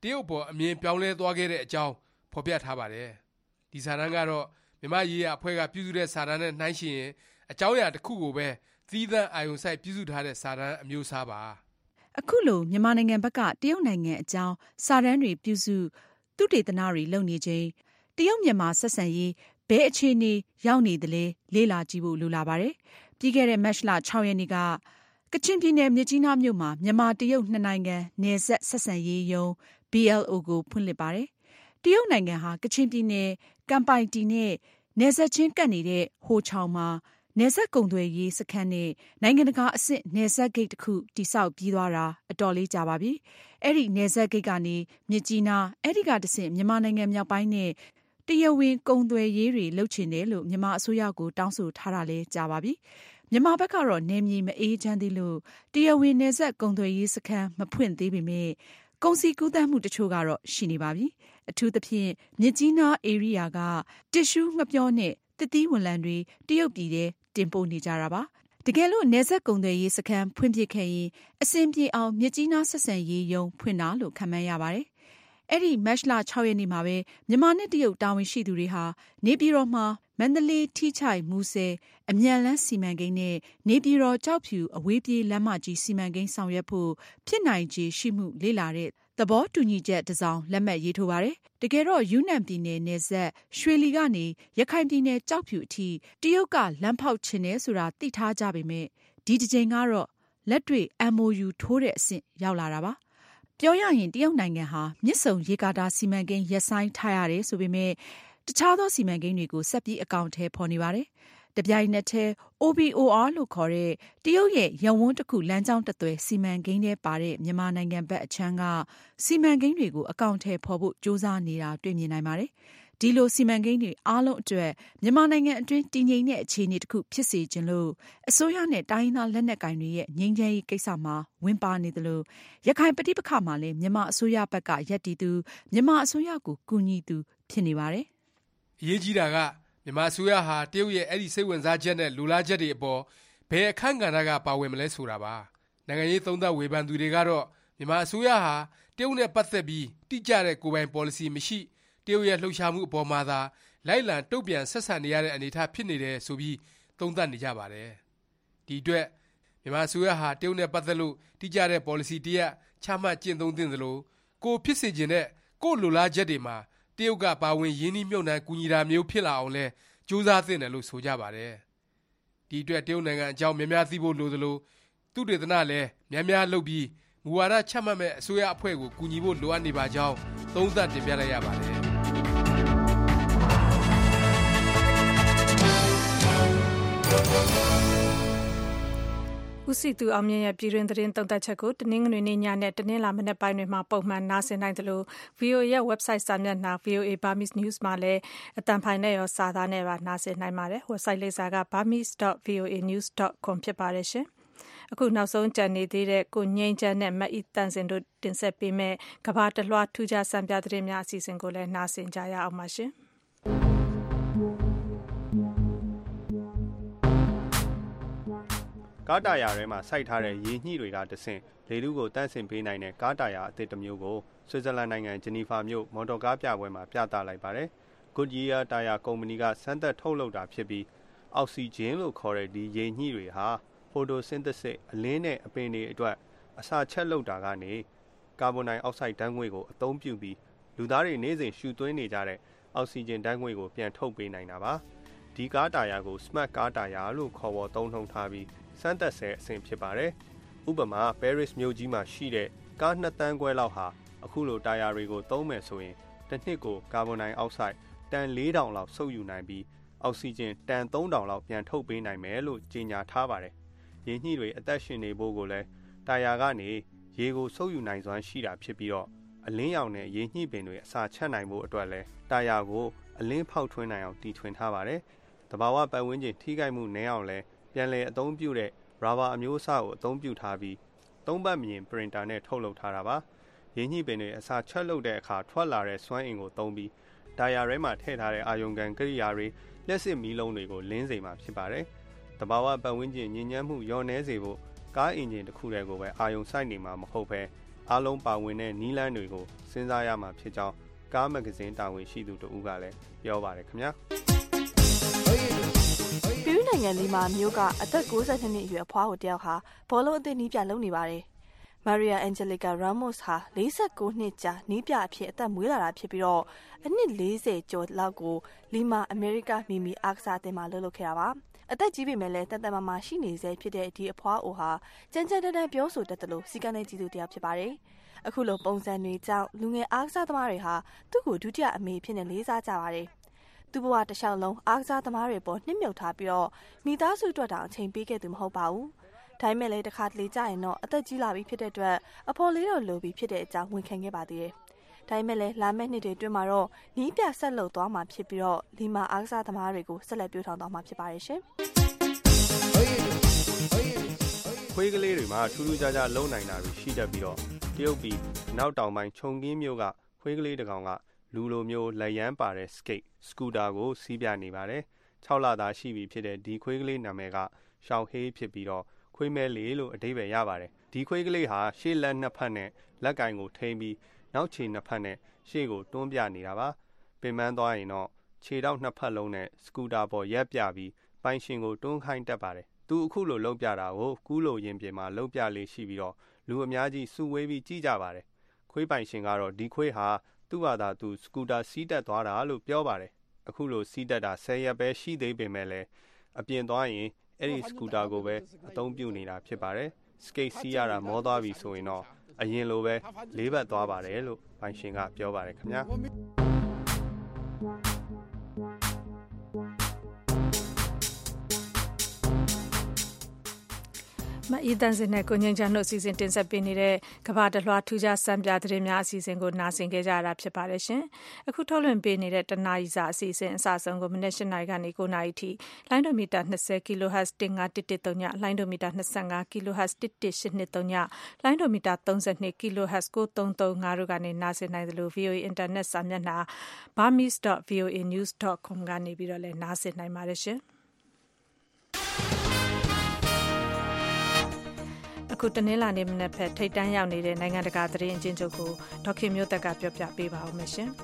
တရုတ်ပေါ်အမြင်ပြောင်းလဲသွားခဲ့တဲ့အကြောင်းဖော်ပြထားပါတယ်ဒီစာတမ်းကတော့မြန်မာရေးရအဖွဲ့ကပြုစုတဲ့စာတမ်းနဲ့နှိုင်းယှဉ်ရင်အကြောင်းအရာတစ်ခုကိုပဲသီးသန့်အာရုံစိုက်ပြုစုထားတဲ့စာတမ်းအမျိုးအစားပါအခုလိုမြန်မာနိုင်ငံဘက်ကတရုတ်နိုင်ငံအကြောင်းစာတမ်းတွေပြုစုသုတေသနတွေလုပ်နေချိန်တရုတ်မြန်မာဆက်ဆံရေးဘယ်အခြေအနေရောက်နေသလဲလေ့လာကြည့်ဖို့လိုလာပါတယ်ပြီးခဲ့တဲ့မတ်လ 6 ရက်နေ့ကကချင်ပြည်နယ်မြစ်ကြီးနားမြို့မှာမြန်မာတရုတ်နှစ်နိုင်ငံနယ်စပ်ဆက်ဆံရေးယုံ BLO ကိုဖွင့်လှစ်ပါတယ်တရုတ်နိုင်ငံဟာကချင်ပြည်နယ်ကမ်ပိုင်တီနဲ့နယ်စပ်ချင်းကပ်နေတဲ့ဟိုချောင်မှာနယ်စပ်ကုန်သွယ်ရေးစခန်းနဲ့နိုင်ငံတကာအဆင့်နယ်စပ်ဂိတ်တစ်ခုတိစောက်ပြီးသွားတာအတော်လေးကြာပါပြီ။အဲ့ဒီနယ်စပ်ဂိတ်ကနေမြစ်ကြီးနားအဲ့ဒီကတဆင့်မြန်မာနိုင်ငံမြောက်ပိုင်းနဲ့တရားဝင်ကုန်သွယ်ရေးတွေလုပ်ချင်တယ်လို့မြန်မာအစိုးရကိုတောင်းဆိုထားတာလည်းကြာပါပြီ။မြန်မာဘက်ကတော့နယ်မြေမအေးချမ်းသေးလို့တရားဝင်နယ်စပ်ကုန်သွယ်ရေးစခန်းမဖွင့်သေးပေမဲ့ကုန်စည်ကူးသန်းမှုတချို့ကတော့ရှိနေပါပြီ။အထူးသဖြင့်မြစ်ကြီးနားဧရိယာကတစ်ရှူးငပြောနဲ့သစ်သီးဝန်လံတွေတရုတ်ပြည်ထဲတင်ပို့နေကြတာပါတကယ်လို့နယ်စပ်ကုန်သွယ်ရေးစခန်းဖွင့်ပြခဲ့ရင်အဆင်ပြေအောင်မြစ်ကြီးနားဆက်ဆံရေးယုံဖွင့်တာလို့ခန့်မှန်းရပါတယ်အဲ့ဒီမတ်လ 6 ရက်နေ့မှာပဲမြန်မာနဲ့တရုတ်တာဝန်ရှိသူတွေဟာနေပြည်တော်မှာမန္တလေးထိချိုက်မူဆယ်အမြန်လန်းစီမံကိန်းနဲ့နေပြည်တော်ကြောက်ဖြူအဝေးပြေးလမ်းမကြီးစီမံကိန်းဆောင်ရွက်ဖို့ဖြစ်နိုင်ခြေရှိမှုလေ့လာတဲ့သဘောတူညီချက်တစ်စောင်လက်မှတ်ရေးထိုးပါတယ်တကယ်တော့ယူနန်ပြည်နယ်နယ်စပ်ရွှေလီကနေရခိုင်ပြည်နယ်ကြောက်ဖြူအထိတရုတ်ကလမ်းဖောက်ချင်တယ်ဆိုတာသိထားကြပေမဲ့ဒီတစ်ချိန်ကတော့လက်တွေ့ MOU ထိုးတဲ့အဆင့်ရောက်လာတာပါပြောရရင်တရုတ်နိုင်ငံဟာမြစ်ဆုံရေကာတာစီမံကိန်းရပ်ဆိုင်းထားရတယ်ဆိုပေမဲ့တခြားသောစီမံကိန်းတွေကိုဆက်ပြီးအကောင့်ထဲပေါ်နေပါတယ်တပြိုင်နက်တည်း OBOR လို့ခေါ်တဲ့တရုတ်ရဲ့ရပ်ဝန်းတစ်ခုလမ်းကြောင်းတစ်သွယ်စီမံကိန်းထဲပါတဲ့မြန်မာနိုင်ငံဘက်အချမ်းကစီမံကိန်းတွေကိုအကောင့်ထဲပေါ်ဖို့စ조사နေတာတွေ့မြင်နိုင်ပါတယ်ဒီလိုစီမံကိန်းတွေအားလုံးအတွက်မြန်မာနိုင်ငံအတွင်းတည်ငြိမ်တဲ့အခြေအနေတစ်ခုဖြစ်စေချင်လို့အစိုးရနဲ့တိုင်းရင်းသားလက်နက်ကိုင်တွေရဲ့ငြိမ်းချမ်းရေးကိစ္စမှာဝင်ပါနေသလိုရခိုင်ပဋိပက္ခမှာလည်းမြန်မာအစိုးရဘက်ကရပ်တည်သူမြန်မာအစိုးရကိုကူညီသူဖြစ်နေပါတယ်အရေးကြီးတာကမြန်မာအစိုးရဟာတရုတ်ရဲ့အဲ့ဒီစိတ်ဝင်စားချက်နဲ့လူလားချက်တွေအပေါ်ဘယ်အခန်းကဏ္ဍကပါဝင်မလဲဆိုတာပါနိုင်ငံရေးသုံးသပ်ဝေဖန်သူတွေကတော့မြန်မာအစိုးရဟာတရုတ်နဲ့ပတ်သက်ပြီးတိကျတဲ့ကိုယ်ပိုင် policy မရှိတရုတ်ရဲ့လှုပ်ရှားမှုအပေါ်မှာသာလိုက်လံတုံ့ပြန်ဆက်ဆံနေရတဲ့အနေအထားဖြစ်နေတယ်ဆိုပြီးသုံးသပ်နေကြပါတယ်ဒီအတွက်မြန်မာအစိုးရဟာတရုတ်နဲ့ပတ်သက်လို့တိကျတဲ့ policy တရက်ချမှတ်ကျင့်သုံးသင့်သလိုကိုဖြစ်စေခြင်းနဲ့ကိုလူလားချက်တွေမှာတရုတ်ကပါဝင်ရင်းနှီးမြှုပ်နှံကူညီတာမျိုးဖြစ်လာအောင်လဲကြိုးစားသင့်တယ်လို့ဆိုကြပါတယ်ဒီအတွက်တရုတ်နိုင်ငံအကြောင်းများများသိဖို့လိုသလိုသူတေသနလည်းများများလုပ်ပြီးမူဝါဒချမှတ်မဲ့အစိုးရအဖွဲ့ကိုကူညီဖို့လိုအပ်နေပါကြောင်းသုံးသပ်တင်ပြလိုက်ရပါတယ်ဦးစီသူအောင်မြင့်ရဲ့ပြည်တွင်သတင်းသုံးသပ်ချက်ကိုတနင်္ဂနွေနေ့ညနဲ့တနင်္လာမနက်ပိုင်းတွေမှာပုံမှန်နားဆင်နိုင်တယ်လို့ VOA ရဲ့ website စာမျက်နှာ VOA Burmese News မှာလည်းအတန်ဖိုင်နဲ့ရောစာသားနဲ့ပါနားဆင်နိုင်ပါတယ် website လိပ်စာက burmese.voanews.com ဖြစ်ပါတယ်ရှင်အခုနောက်ဆုံးကြံနေသေးတဲ့ကိုငိမ့်ချမ်းနဲ့မအီတန်စင်တို့တင်ဆက်ပေးမဲ့ကဘာတလွှာထူးခြားစံပြသတင်းများအစီအစဉ်ကိုလည်းနားဆင်ကြရအောင်ပါရှင်ကားတာယာထဲမှာစိုက်ထားတဲ့ရေညှိတွေကတဆင့်လေထုကိုတန့်စင်ပေးနိုင်တဲ့ကားတာယာအသစ်တစ်မျိုးကိုဆွစ်ဇာလန်နိုင်ငံဂျနီဖာမြို့မော်တော်ကားပြပွဲမှာပြသလိုက်ပါတယ်။ Goodyear တာယာကုမ္ပဏီကစမ်းသပ်ထုတ်လုပ်တာဖြစ်ပြီးအောက်ဆီဂျင်လို့ခေါ်တဲ့ဒီရေညှိတွေဟာ photosynthesis အလင်းနဲ့အပင်တွေအတွက်အစာချက်လုပ်တာကနေကာဗွန်ဒိုင်အောက်ဆိုက်ဓာတ်ငွေ့ကိုအသုံးပြုပြီးလူသားတွေနေ့စဉ်ရှူသွင်းနေကြတဲ့အောက်ဆီဂျင်ဓာတ်ငွေ့ကိုပြန်ထုတ်ပေးနိုင်တာပါ။ဒီကားတာယာကို Smart ကားတာယာလို့ခေါ်ဝေါ်သုံးနှုန်းထားပြီးစမ်းသပ်ဆဲအဆင့်ဖြစ်ပါတယ်။ဥပမာ Paris မြို့ကြီးမှာရှိတဲ့ကား2တန်းခွဲလောက်ဟာအခုလိုတာယာတွေကိုသုံးမယ်ဆိုရင်တစ်နှစ်ကိုကာဗွန်ဒိုင်အောက်ဆိုက်တန်4000လောက်စုပ်ယူနိုင်ပြီးအောက်ဆီဂျင်တန်3000လောက်ပြန်ထုတ်ပေးနိုင်မယ်လို့ကြေညာထားပါတယ်။ရေညှိတွေအသက်ရှင်နေဖို့ကိုလည်းတာယာကနေရေကိုစုပ်ယူနိုင်စွမ်းရှိတာဖြစ်ပြီးတော့အလင်းရောင်နဲ့ရေညှိပင်တွေအစာချက်နိုင်ဖို့အတွက်လည်းတာယာကိုအလင်းဖောက်ထွင်းနိုင်အောင်တီထွင်ထားပါတယ်။တဘာဝပတ်ဝန်းကျင်ထိခိုက်မှုနည်းအောင်လည်းပြန်လည်အသုံးပြုတဲ့ရာဘာအမျိုးအစားကိုအသုံးပြုထားပြီးသုံးပတ်မြင်ပရင်တာနဲ့ထုတ်လုပ်ထားတာပါ။ရင်းညှိပင်တွေအစာချက်လုပ်တဲ့အခါထွက်လာတဲ့စွမ်းအင်ကိုသုံးပြီးတာယာထဲမှာထည့်ထားတဲ့အာယုံခံကိရိယာတွေလျှက်စစ်မီးလုံးတွေကိုလင်းစေမှာဖြစ်ပါတယ်။တဘာဝပတ်ဝန်းကျင်ညဉ့်ညမ်းမှုလျော့နည်းစေဖို့ကားအင်ဂျင်တစ်ခုတည်းကိုပဲအာယုံစိုက်နေမှာမဟုတ်ဘဲအားလုံးပါဝင်တဲ့နီးလန်းတွေကိုစဉ်းစားရမှာဖြစ်ကြောင်းကားမဂ္ဂဇင်းတာဝန်ရှိသူတို့ကလည်းပြောပါတယ်ခင်ဗျာပြည်နိုင်ငံလေးမှာမျိုးကအသက်62နှစ်အရွယ်အဖွားကိုတယောက်ဟာဘောလုံးအသင်းနီးပြလုပ်နေပါတယ်။ Maria Angelica Ramos ဟာ49နှစ်ကြာနီးပြအဖြစ်အသက်မွေးလာတာဖြစ်ပြီးတော့အနှစ်40ကျော်လောက်ကိုလီမာအမေရိကမီမီအားကစားအသင်းမှာလုပ်ခဲ့တာပါ။အသက်ကြီးပေမဲ့လည်းတန်တန်မာမာရှိနေစေဖြစ်တဲ့ဒီအဖွားအိုဟာကြမ်းကြမ်းတမ်းပြောဆိုတတ်တယ်လို့စီကံနေကြည့်သူတယောက်ဖြစ်ပါတယ်။အခုလိုပုံစံတွေကြောင့်လူငယ်အားကစားသမားတွေဟာသူ့ကိုဒုတိယအမေဖြစ်နေလေးစားကြပါတယ်။သူ့ဘဝတစ်လျှောက်လုံးအားကစားသမားတွေပေါ်နှိမ့်မြုပ်ထားပြီးတော့မိသားစုအတွက်တောင်အချိန်ပေးခဲ့သူမဟုတ်ပါဘူး။ဒါပေမဲ့လည်းတစ်ခါတလေကြာရင်တော့အသက်ကြီးလာပြီဖြစ်တဲ့အတွက်အဖော်လေးတော်လိုပြီးဖြစ်တဲ့အကြောင်းဝန်ခံခဲ့ပါသေးတယ်။ဒါပေမဲ့လည်းလာမယ့်နှစ်တွေအတွင်းမှာတော့နီးပြဆက်လုပ်သွားမှာဖြစ်ပြီးတော့လီမာအားကစားသမားတွေကိုဆက်လက်ပြောထောင်သွားမှာဖြစ်ပါတယ်ရှင်။ခွေးကလေးတွေမှာထူးထူးခြားခြားလုံနိုင်တာတွေရှိတတ်ပြီးတော့တရုတ်ပြည်နောက်တောင်ပိုင်းခြုံကင်းမြို့ကခွေးကလေးတစ်ကောင်ကလူလိုမျိုးလက်ရမ်းပါတဲ့စကူတာကိုစီးပြနေပါတယ်။6လသားရှိပြီဖြစ်တဲ့ဒီခွေးကလေးနာမည်ကရှောင်းဟေးဖြစ်ပြီးတော့ခွေးမဲလေးလို့အဓိပ္ပာယ်ရပါတယ်။ဒီခွေးကလေးဟာရှေ့လက်နှစ်ဖက်နဲ့လက်ကင်ကိုထိန်းပြီးနောက်ခြေနှစ်ဖက်နဲ့ရှေ့ကိုတွန်းပြနေတာပါ။ပင်ပန်းသွားရင်တော့ခြေထောက်နှစ်ဖက်လုံးနဲ့စကူတာပေါ်ရက်ပြပြီးပိုင်ရှင်ကိုတွန်းခိုင်းတတ်ပါတယ်။သူအခုလိုလုံပြတာကိုကူးလိုရင်ပြင်မှာလုံပြလေးရှိပြီးတော့လူအများကြီးစုဝေးပြီးကြည့်ကြပါတယ်။ခွေးပိုင်ရှင်ကတော့ဒီခွေးဟာသူ့ဟာသာသူစကူတာစီးတက်သွားတာလို့ပြောပါတယ်။အခုလိုစီးတက်တာ10ရက်ပဲရှိသေးပေမဲ့လည်းအပြင်သွားရင်အဲ့ဒီစကူတာကိုပဲအသုံးပြုနေတာဖြစ်ပါတယ်။စကိတ်စီးရတာမောသွားပြီဆိုရင်တော့အရင်လိုပဲလေးဘက်သွားပါတယ်လို့ပိုင်ရှင်ကပြောပါတယ်ခင်ဗျာ။မအီတန်စင်နဲ့ကိုငင်းချန်တို့အစီအစဉ်တင်ဆက်ပေးနေတဲ့ကမ္ဘာတလွှာထူးခြားစံပြသတင်းများအစီအစဉ်ကိုနားဆင်ကြရတာဖြစ်ပါတယ်ရှင်။အခုထုတ်လွှင့်ပေးနေတဲ့တနာရီစာအစီအစဉ်အစဆုံးကိုမနက်၈နာရီကနေ9နာရီထိလိုင်းဒိုမီတာ20 kHz 15113ညလိုင်းဒိုမီတာ25 kHz 11823လိုင်းဒိုမီတာ32 kHz 9335တို့ကနေနားဆင်နိုင်တယ်လို့ VOA Internet စာမျက်နှာ burmese.voanews.com ကနေပြီးတော့လည်းနားဆင်နိုင်ပါတယ်ရှင်။အခုတနင်္လာနေ့မနက်ဖက်ထိတ်တန်းရောက်နေတဲ့နိုင်ငံတကာသတင်းအကျဉ်းချုပ်ကိုဒေါက်ခင်မျိုးသက်ကပြောပြပေးပါဦးမယ်ရှင်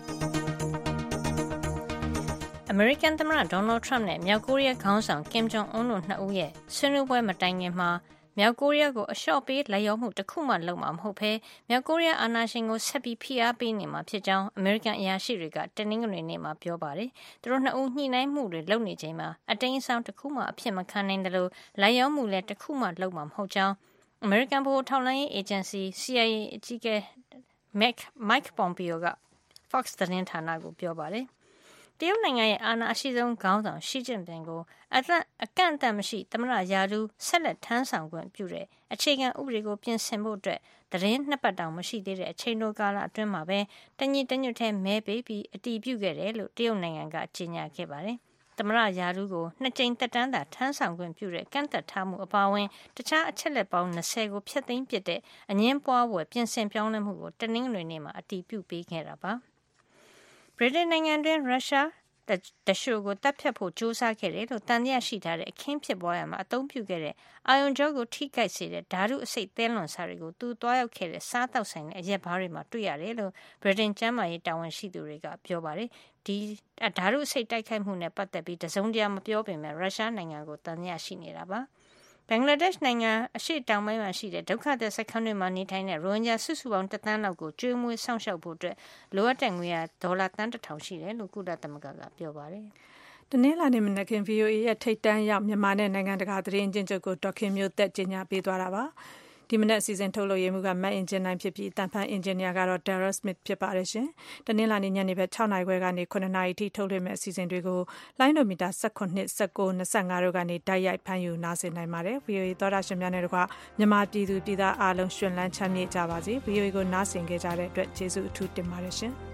။ American သမ္မတ Donald Trump နဲ့မြောက်ကိုရီးယားခေါင်းဆောင် Kim Jong Un တို့နှစ်ဦးရဲ့ဆွေးနွေးပွဲမတိုင်ခင်မှာမြောက်ကိုရီးယားကိုအလျှော့ပေးလိုက်ရောမှုတစ်ခုမှလုပ်မှာမဟုတ်ဘဲမြောက်ကိုရီးယားအာဏာရှင်ကိုဆက်ပြီးဖိအားပေးနေမှာဖြစ်ကြောင်း American အရာရှိတွေကတနင်္ဂနွေနေ့မှာပြောပါတယ်။သူတို့နှစ်ဦးညှိနှိုင်းမှုတွေလုပ်နေချိန်မှာအတိမ်းအစောင်းတစ်ခုမှအဖြစ်မခံနိုင်တယ်လို့လိုက်ရောမှုလည်းတစ်ခုမှလုပ်မှာမဟုတ်ကြောင်းAmerican ဗဟိုထောက်လှမ်းရေး Agency CIA အကြီးအကဲ Mike Pompeo က Fox သတင်းဌာနကိုပြောပါတယ်။တရုတ်နိုင်ငံရဲ့အာဏာအရှိဆုံးခေါင်းဆောင်ရှီကျင့်ပင်ကိုအကန့်အသတ်မရှိသမ္မတရာထူးဆက်လက်ထမ်းဆောင်ခွင့်ပြုတဲ့အခြေခံဥပဒေကိုပြင်ဆင်ဖို့အတွက်သတင်းနှစ်ပတ်တောင်မရှိသေးတဲ့အချိန်တိုကာလအတွင်းမှာပဲတညီတညွတ်ထဲမဲပေးပြီးအတည်ပြုခဲ့တယ်လို့တရုတ်နိုင်ငံကကြေညာခဲ့ပါတယ်။သမ္မတရာထူးကို2ကြိမ်သက်တမ်းသာထမ်းဆောင်ခွင့်ပြုတဲ့ကန့်သက်ထားမှုအပါအဝင်တခြားအချက်လက်ပေါင်း20ကိုဖျက်သိမ်းပစ်တဲ့အငြင်းပွားပွဲပြင်ဆင်ပြောင်းလဲမှုကိုတနင်္ဂနွေနေ့မှာအတည်ပြုပေးခဲ့တာပါ။ ဗြိတိန်နိုင်ငံတွင်းရုရှားတရှို့ကိုတပ်ဖြတ်ဖို့ကြိုးစားခဲ့တယ်လို့တန်တရားရှိထားတဲ့အခင်းဖြစ်ပွားရမှာအသုံးပြုခဲ့တဲ့အာယွန်ကြောကိုထိခိုက်စေတဲ့ဓာတုအဆိပ်သဲလွန်စာတွေကိုသူတွားရောက်ခဲ့တဲ့စားတောက်ဆိုင်တဲ့အရက်ဘားတွေမှာတွေ့ရတယ်လို့ဗြိတိန်ကျန်းမာရေးတာဝန်ရှိသူတွေကပြောပါတယ်။ဒီဓာတုအဆိပ်တိုက်ခိုက်မှုနဲ့ပတ်သက်ပြီးတစုံတရာမပြောပေမဲ့ရုရှားနိုင်ငံကိုတန်တရားရှိနေတာပါ။ဘင်္ဂလားဒေ့ရှ်နိုင်ငံအရှေ့တောင်ပိုင်းမှာရှိတဲ့ဒုက္ခသည်စခန်းတွေမှာနေထိုင်တဲ့ရိုဟင်ဂျာစုစုပေါင်း1 သန်းလောက်ကိုကျွေးမွေးစောင့်ရှောက်ဖို့အတွက်လိုအပ်တဲ့ငွေဒေါ်လာသန်း1000ရှိတယ်လို့ကုလသမဂ္ဂကပြောပါတယ်။တနင်္လာနေ့မနက်ခင်း VOA ရဲ့ထိတ်တန်းရောက်မြန်မာနဲ့နိုင်ငံတကာသတင်းအကျဉ်းချုပ်ကိုဒေါက်ခင်မျိုးသက်ကြီးညာပေးသွားတာပါ။ဒီမနက်အစီအစဉ်ထုတ်လုပ်ရေးမှုကမတ်အင်ဂျင်နိုင်ဖြစ်ပြီးတန်ဖန်အင်ဂျင်နီယာကတော့ Daryl Smith ဖြစ်ပါတယ်ရှင်။တနင်္လာနေ့ညနေဘက်6နာရီခွဲကနေ9နာရီထိထုတ်လွှင့်မဲ့အစီအစဉ်တွေကိုလိုင်းဒိုမီတာ19 19 25တို့ကနေတိုက်ရိုက်ဖမ်းယူနားဆင်နိုင်ပါတယ်။ VOA သောတာရှင်များနဲ့တကွမြန်မာပြည်သူပြည်သားအားလုံးရှင်လန်းချမ်းမြေ့ကြပါစေ။ VOA ကိုနားဆင်ကြတဲ့အတွက်ကျေးဇူးအထူးတင်ပါတယ်ရှင်။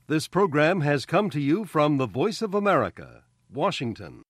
This program has come to you from the Voice of America, Washington.